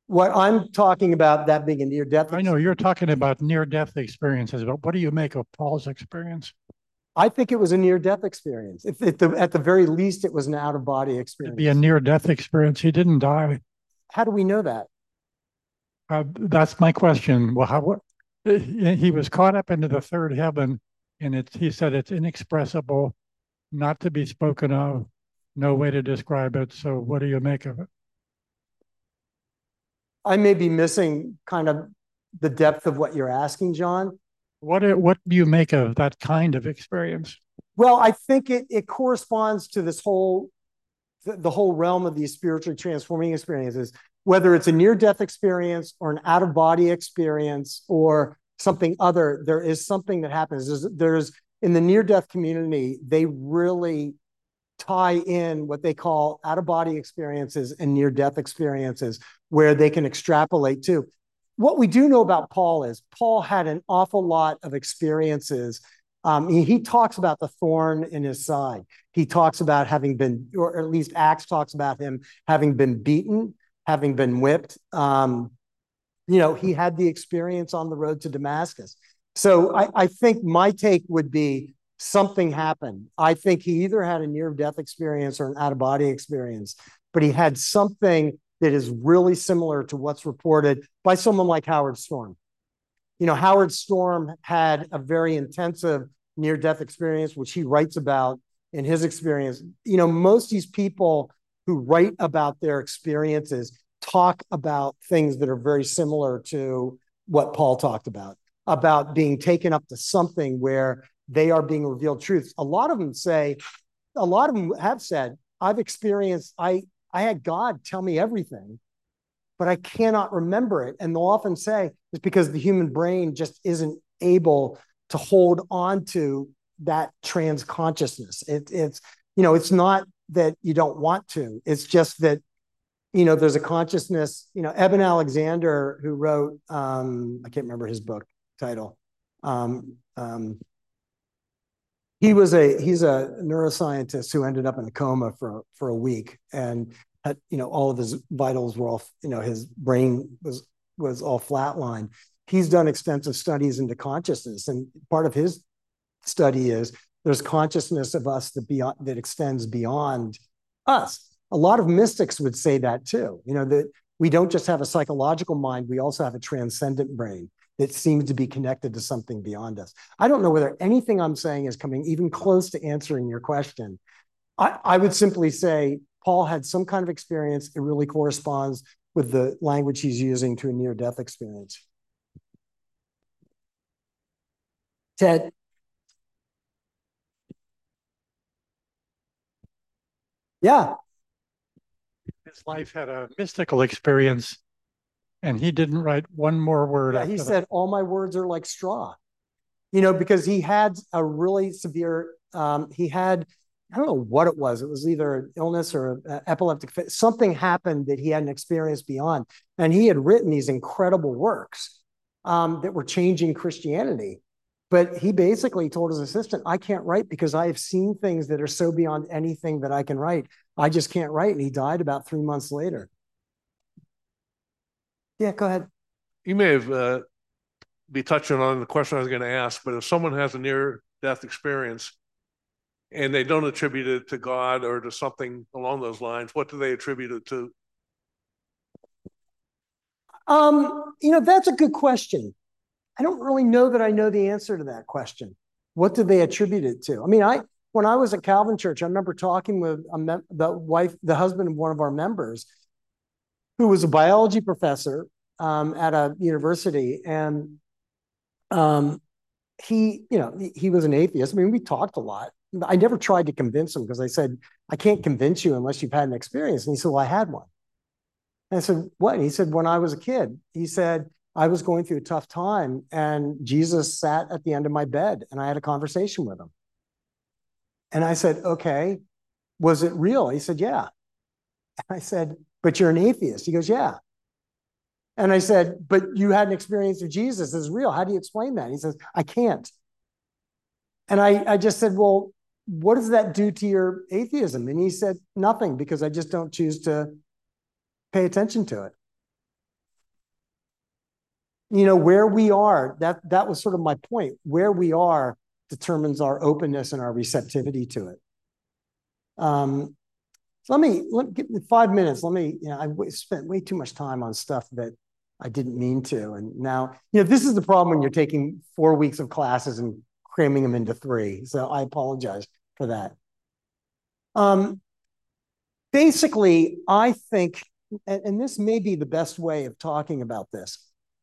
What I'm talking about, that being a near-death I know you're talking about near-death experiences, but what do you make of Paul's experience? I think it was a near-death experience. If at the at the very least, it was an out-of-body It'd experience. be a near-death experience. He didn't die. How do we know that? Uh, that's my question. Well, how what, he was caught up into the third heaven, and it's he said it's inexpressible, not to be spoken of, no way to describe it. So, what do you make of it? I may be missing kind of the depth of what you're asking, John. What what do you make of that kind of experience? Well, I think it it corresponds to this whole the, the whole realm of these spiritually transforming experiences, whether it's a near-death experience or an out-of-body experience or something other. There is something that happens. There's, there's in the near-death community, they really tie in what they call out-of-body experiences and near-death experiences, where they can extrapolate to. What we do know about Paul is Paul had an awful lot of experiences. Um, he, he talks about the thorn in his side. He talks about having been, or at least Acts talks about him having been beaten, having been whipped. Um, you know, he had the experience on the road to Damascus. So I, I think my take would be something happened. I think he either had a near-death experience or an out-of-body experience, but he had something that is really similar to what's reported by someone like Howard Storm. You know, Howard Storm had a very intensive near-death experience, which he writes about in his experience. You know, most of these people who write about their experiences talk about things that are very similar to what Paul talked about, about being taken up to something where they are being revealed truths. A lot of them say, a lot of them have said, I've experienced, I, I had God tell me everything, but I cannot remember it. And they'll often say it's because the human brain just isn't able to hold on to that trans consciousness. It, it's, you know, it's not that you don't want to. It's just that, you know, there's a consciousness, you know, Eben Alexander, who wrote, um, I can't remember his book title. Um, um, he was a, he's a neuroscientist who ended up in a coma for, for a week, and had, you know, all of his vitals were all, you know, his brain was, was all flatlined. He's done extensive studies into consciousness. And part of his study is there's consciousness of us that beyond, that extends beyond us. A lot of mystics would say that too, you know, that we don't just have a psychological mind, we also have a transcendent brain that seems to be connected to something beyond us. I don't know whether anything I'm saying is coming even close to answering your question. I, I would simply say Paul had some kind of experience. It really corresponds with the language he's using to a near-death experience. Ted. Yeah. His life had a mystical experience, and he didn't write one more word. Yeah, he said, all my words are like straw. You know, because he had a really severe, um, he had, I don't know what it was. It was either an illness or an epileptic fit. Something happened that he hadn't experienced beyond. And he had written these incredible works um, that were changing Christianity. But he basically told his assistant, I can't write because I have seen things that are so beyond anything that I can write. I just can't write. And he died about three months later. Yeah, go ahead. You may have uh, be touching on the question I was going to ask, but if someone has a near-death experience and they don't attribute it to God or to something along those lines, what do they attribute it to? Um, you know, that's a good question. I don't really know that I know the answer to that question. What do they attribute it to? I mean, I when I was at Calvin Church, I remember talking with a mem- the wife, the husband of one of our members, who was a biology professor um, at a university, and um, he, you know, he, he was an atheist. I mean, we talked a lot. I never tried to convince him because I said, I can't convince you unless you've had an experience. And he said, well, I had one. And I said, what? And he said, when I was a kid, he said, I was going through a tough time and Jesus sat at the end of my bed and I had a conversation with him. And I said, okay, was it real? He said, yeah. And I said, but you're an atheist. He goes, yeah. And I said, but you had an experience of Jesus as real. How do you explain that? He says, I can't. And I, I just said, well, what does that do to your atheism? And he said, nothing, because I just don't choose to pay attention to it. You know, where we are, that, that was sort of my point. Where we are determines our openness and our receptivity to it. Um, so let me, let give me five minutes. Let me, you know, I spent way too much time on stuff that I didn't mean to. And now, you know, this is the problem when you're taking four weeks of classes and cramming them into three. So I apologize for that. Um, basically, I think, and, and this may be the best way of talking about this,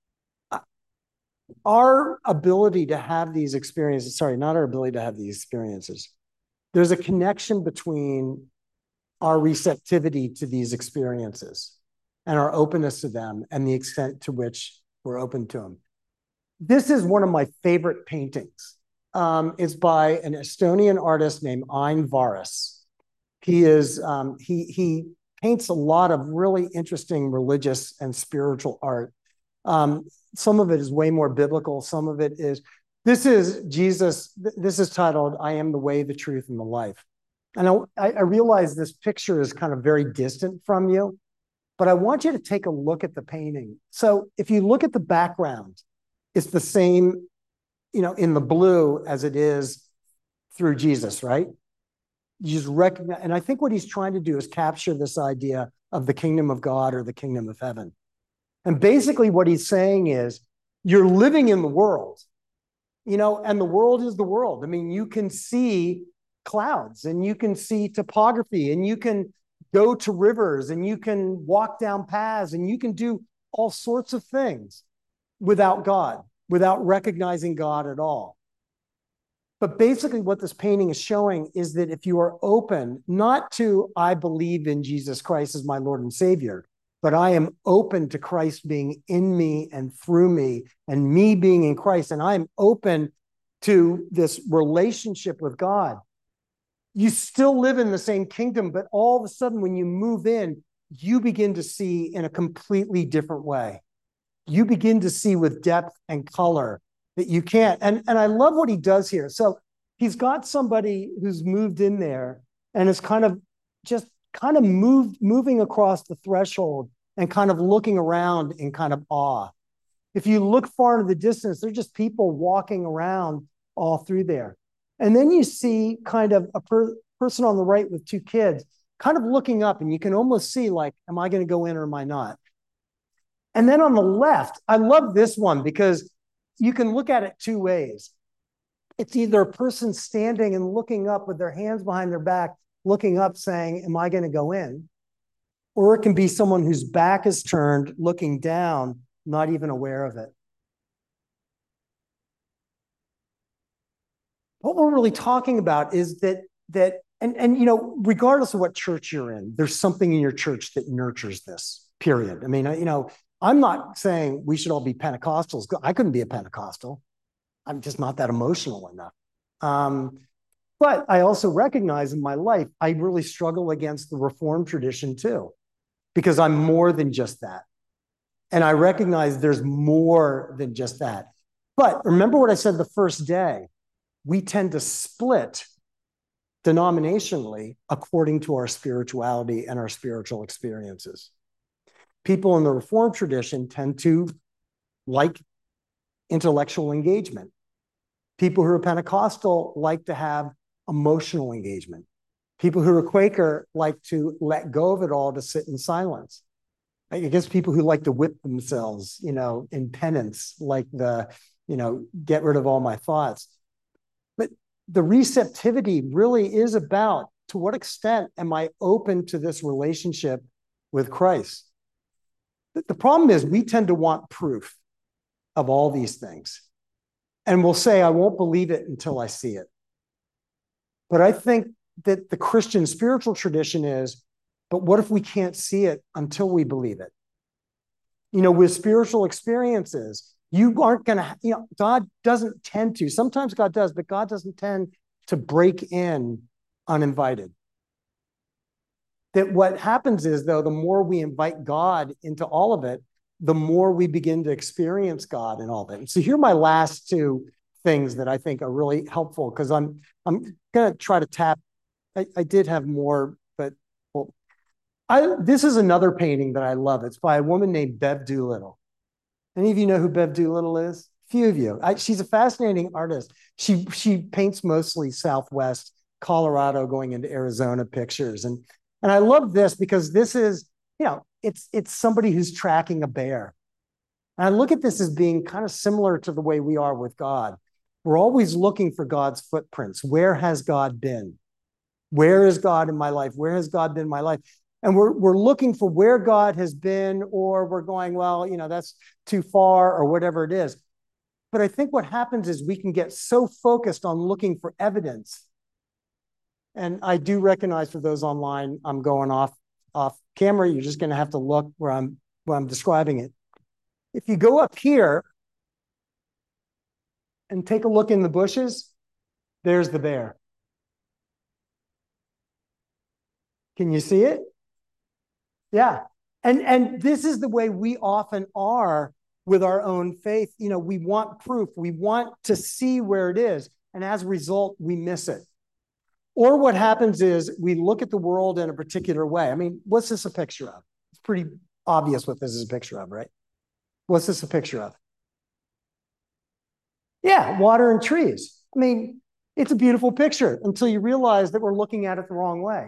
our ability to have these experiences, sorry, not our ability to have these experiences. There's a connection between our receptivity to these experiences and our openness to them and the extent to which we're open to them. This is one of my favorite paintings. Um, it's by an Estonian artist named Ain Vares. He is, um, he, he paints a lot of really interesting religious and spiritual art. Um, some of it is way more biblical. Some of it is, this is Jesus. This is titled, I Am the Way, the Truth, and the Life. And I, I realize this picture is kind of very distant from you, but I want you to take a look at the painting. So if you look at the background, it's the same, you know, in the blue as it is through Jesus, right? You just recognize, and I think what he's trying to do is capture this idea of the kingdom of God or the kingdom of heaven. And basically what he's saying is, you're living in the world, you know, and the world is the world. I mean, you can see clouds and you can see topography and you can go to rivers and you can walk down paths and you can do all sorts of things without God, without recognizing God at all. But basically what this painting is showing is that if you are open, not to, I believe in Jesus Christ as my Lord and Savior, but I am open to Christ being in me and through me and me being in Christ, and I'm open to this relationship with God. You still live in the same kingdom, but all of a sudden when you move in, you begin to see in a completely different way. You begin to see with depth and color that you can't. And, and I love what he does here. So he's got somebody who's moved in there and is kind of just kind of moved, moving across the threshold and kind of looking around in kind of awe. If you look far into the distance, they're just people walking around all through there. And then you see kind of a per person on the right with two kids kind of looking up, and you can almost see like, am I going to go in or am I not? And then on the left, I love this one because you can look at it two ways. It's either a person standing and looking up with their hands behind their back, looking up saying, am I going to go in? Or it can be someone whose back is turned, looking down, not even aware of it. What we're really talking about is that, that and, and you know, regardless of what church you're in, there's something in your church that nurtures this, period. I mean, you know, I'm not saying we should all be Pentecostals. I couldn't be a Pentecostal. I'm just not that emotional enough. Um, but I also recognize in my life, I really struggle against the Reformed tradition too, because I'm more than just that. And I recognize there's more than just that. But remember what I said the first day, we tend to split denominationally according to our spirituality and our spiritual experiences. People in the Reformed tradition tend to like intellectual engagement. People who are Pentecostal like to have emotional engagement. People who are Quaker like to let go of it all to sit in silence. I guess people who like to whip themselves, you know, in penance, like the, you know, get rid of all my thoughts. But the receptivity really is about, to what extent am I open to this relationship with Christ? The problem is we tend to want proof of all these things. And we'll say, I won't believe it until I see it. But I think that the Christian spiritual tradition is, but what if we can't see it until we believe it? You know, with spiritual experiences, you aren't going to, you know, God doesn't tend to, sometimes God does, but God doesn't tend to break in uninvited. That what happens is, though, the more we invite God into all of it, the more we begin to experience God in all of it. So here are my last two things that I think are really helpful, because I'm I'm going to try to tap. I, I did have more, but well, I, this is another painting that I love. It's by a woman named Bev Doolittle. Any of you know who Bev Doolittle is? Few of you. I, she's a fascinating artist. She she paints mostly Southwest Colorado going into Arizona pictures. And, and I love this because this is, you know, it's, it's somebody who's tracking a bear. And I look at this as being kind of similar to the way we are with God. We're always looking for God's footprints. Where has God been? Where is God in my life? Where has God been in my life? And we're, we're looking for where God has been, or we're going, well, you know, that's too far or whatever it is. But I think what happens is we can get so focused on looking for evidence. And I do recognize for those online, I'm going off, off camera. You're just going to have to look where I'm, where I'm describing it. If you go up here and take a look in the bushes, there's the bear. Can you see it? Yeah. And, and this is the way we often are with our own faith. You know, we want proof. We want to see where it is. And as a result, we miss it. Or what happens is we look at the world in a particular way. I mean, what's this a picture of? It's pretty obvious what this is a picture of, right? What's this a picture of? Yeah, water and trees. I mean, it's a beautiful picture until you realize that we're looking at it the wrong way.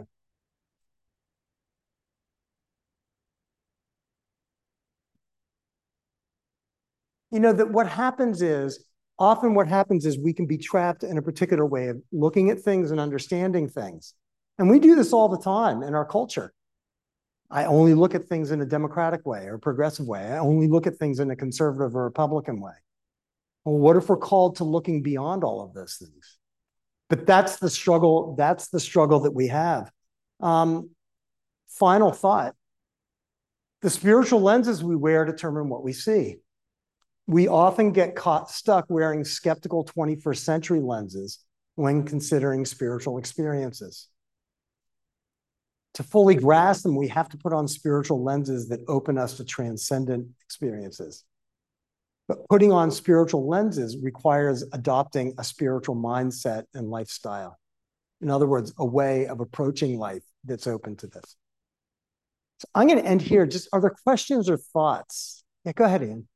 You know, that what happens is, often what happens is we can be trapped in a particular way of looking at things and understanding things. And we do this all the time in our culture. I only look at things in a democratic way or a progressive way. I only look at things in a conservative or Republican way. Well, what if we're called to looking beyond all of those things? But that's the struggle. That's the struggle that we have. Um, final thought. The spiritual lenses we wear determine what we see. We often get caught stuck wearing skeptical twenty-first century lenses when considering spiritual experiences. To fully grasp them, we have to put on spiritual lenses that open us to transcendent experiences. But putting on spiritual lenses requires adopting a spiritual mindset and lifestyle. In other words, a way of approaching life that's open to this. So I'm going to end here. Just, are there questions or thoughts? Yeah, go ahead, Ian.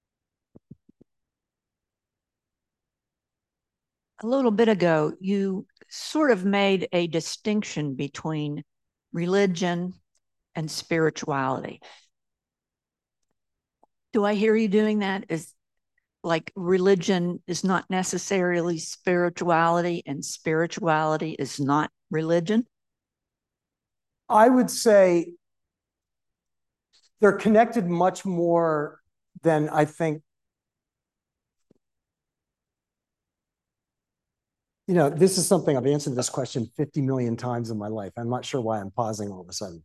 A little bit ago, you sort of made a distinction between religion and spirituality. Do I hear you doing that? Is like religion is not necessarily spirituality and spirituality is not religion? I would say they're connected much more than I think. You know, this is something I've answered this question fifty million times in my life. I'm not sure why I'm pausing all of a sudden.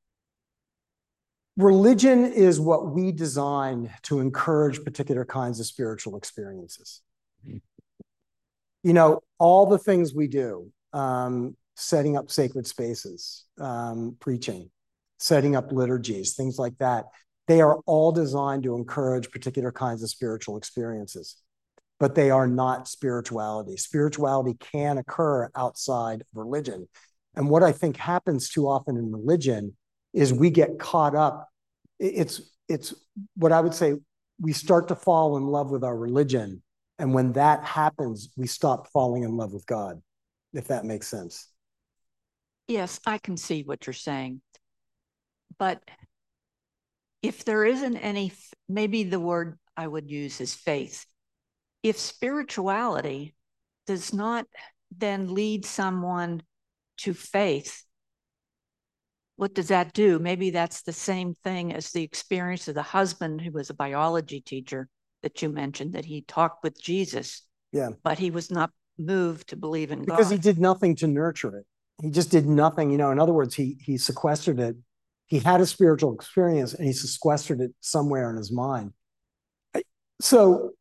Religion is what we design to encourage particular kinds of spiritual experiences. You know, all the things we do, um, setting up sacred spaces, um, preaching, setting up liturgies, things like that, they are all designed to encourage particular kinds of spiritual experiences. But they are not spirituality. Spirituality can occur outside of religion. And what I think happens too often in religion is we get caught up. It's, it's what I would say, we start to fall in love with our religion. And when that happens, we stop falling in love with God, if that makes sense. Yes, I can see what you're saying. But if there isn't any, maybe the word I would use is faith. If spirituality does not then lead someone to faith, what does that do? Maybe that's the same thing as the experience of the husband who was a biology teacher that you mentioned, that he talked with Jesus, yeah, but he was not moved to believe in God. Because he did nothing to nurture it. He just did nothing. You know, in other words, he, he sequestered it. He had a spiritual experience and he sequestered it somewhere in his mind. So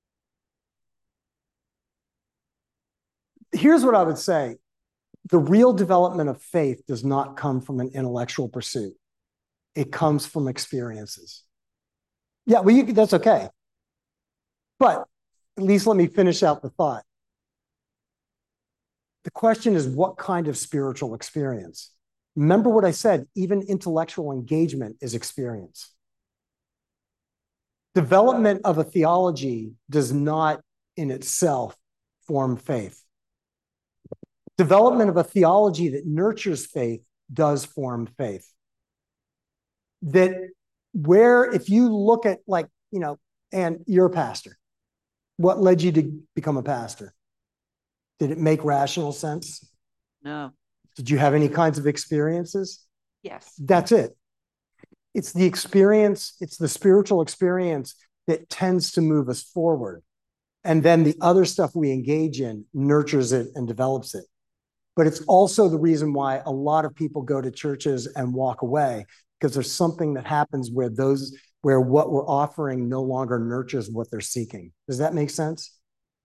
here's what I would say. The real development of faith does not come from an intellectual pursuit. It comes from experiences. Yeah, well, you, that's okay. But at least let me finish out the thought. The question is, what kind of spiritual experience? Remember what I said, even intellectual engagement is experience. Development of a theology does not in itself form faith. Development of a theology that nurtures faith does form faith. That where, if you look at, like, you know, and you're a pastor, what led you to become a pastor? Did it make rational sense? No. Did you have any kinds of experiences? Yes. That's it. It's the experience, it's the spiritual experience that tends to move us forward. And then the other stuff we engage in nurtures it and develops it. But it's also the reason why a lot of people go to churches and walk away, because there's something that happens where those, where what we're offering no longer nurtures what they're seeking. Does that make sense?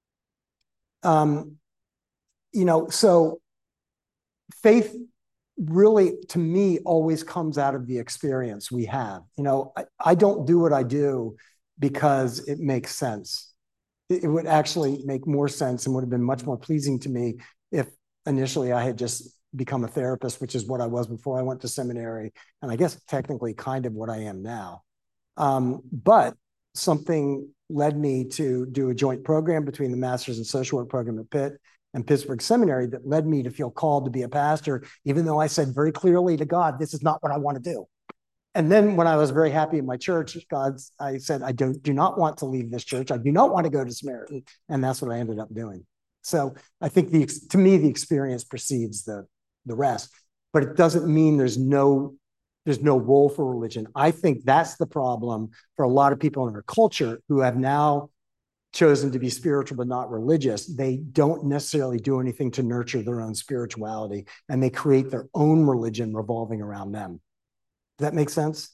Um, you know, so faith really, to me, always comes out of the experience we have. You know, I, I don't do what I do because it makes sense. It, it would actually make more sense and would have been much more pleasing to me if initially I had just become a therapist, which is what I was before I went to seminary, and I guess technically kind of what I am now. Um, but something led me to do a joint program between the Master's in Social Work program at Pitt and Pittsburgh Seminary that led me to feel called to be a pastor, even though I said very clearly to God, this is not what I want to do. And then when I was very happy in my church, God's, I said, I don't, do not want to leave this church. I do not want to go to Samaritan. And that's what I ended up doing. So I think the, to me, the experience precedes the, the rest, but it doesn't mean there's no, there's no role for religion. I think that's the problem for a lot of people in our culture who have now chosen to be spiritual but not religious. They don't necessarily do anything to nurture their own spirituality, and they create their own religion revolving around them. Does that make sense?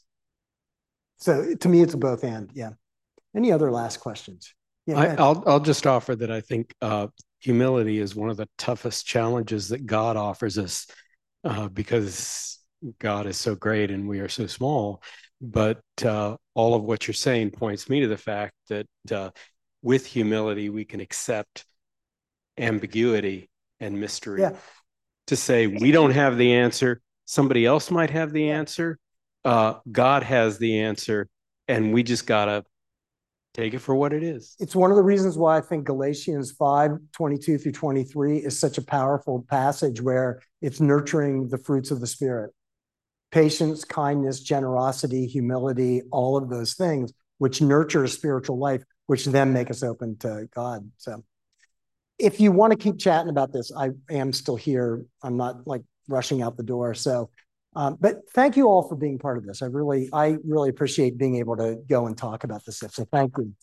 So to me, it's a both and. Yeah. Any other last questions? Yeah, I, I'll I'll just offer that I think uh, humility is one of the toughest challenges that God offers us, uh, because God is so great and we are so small. But uh, all of what you're saying points me to the fact that uh, with humility, we can accept ambiguity and mystery. Yeah. To say we don't have the answer, somebody else might have the answer. Uh, God has the answer, and we just gotta take it for what it is. It's one of the reasons why I think Galatians five, twenty-two through twenty-three is such a powerful passage, where it's nurturing the fruits of the Spirit. Patience, kindness, generosity, humility, all of those things, which nurture a spiritual life, which then make us open to God. So if you want to keep chatting about this, I am still here. I'm not like rushing out the door. So, um, but thank you all for being part of this. I really, I really appreciate being able to go and talk about this stuff. So thank you.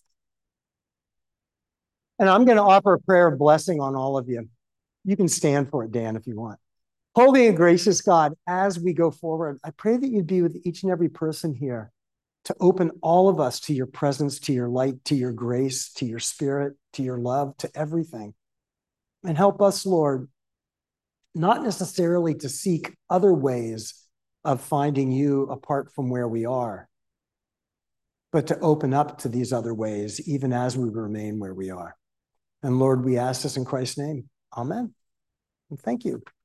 And I'm going to offer a prayer of blessing on all of you. You can stand for it, Dan, if you want. Holy and gracious God, as we go forward, I pray that you'd be with each and every person here, to open all of us to your presence, to your light, to your grace, to your spirit, to your love, to everything. And help us, Lord, not necessarily to seek other ways of finding you apart from where we are, but to open up to these other ways, even as we remain where we are. And Lord, we ask this in Christ's name. Amen. And thank you.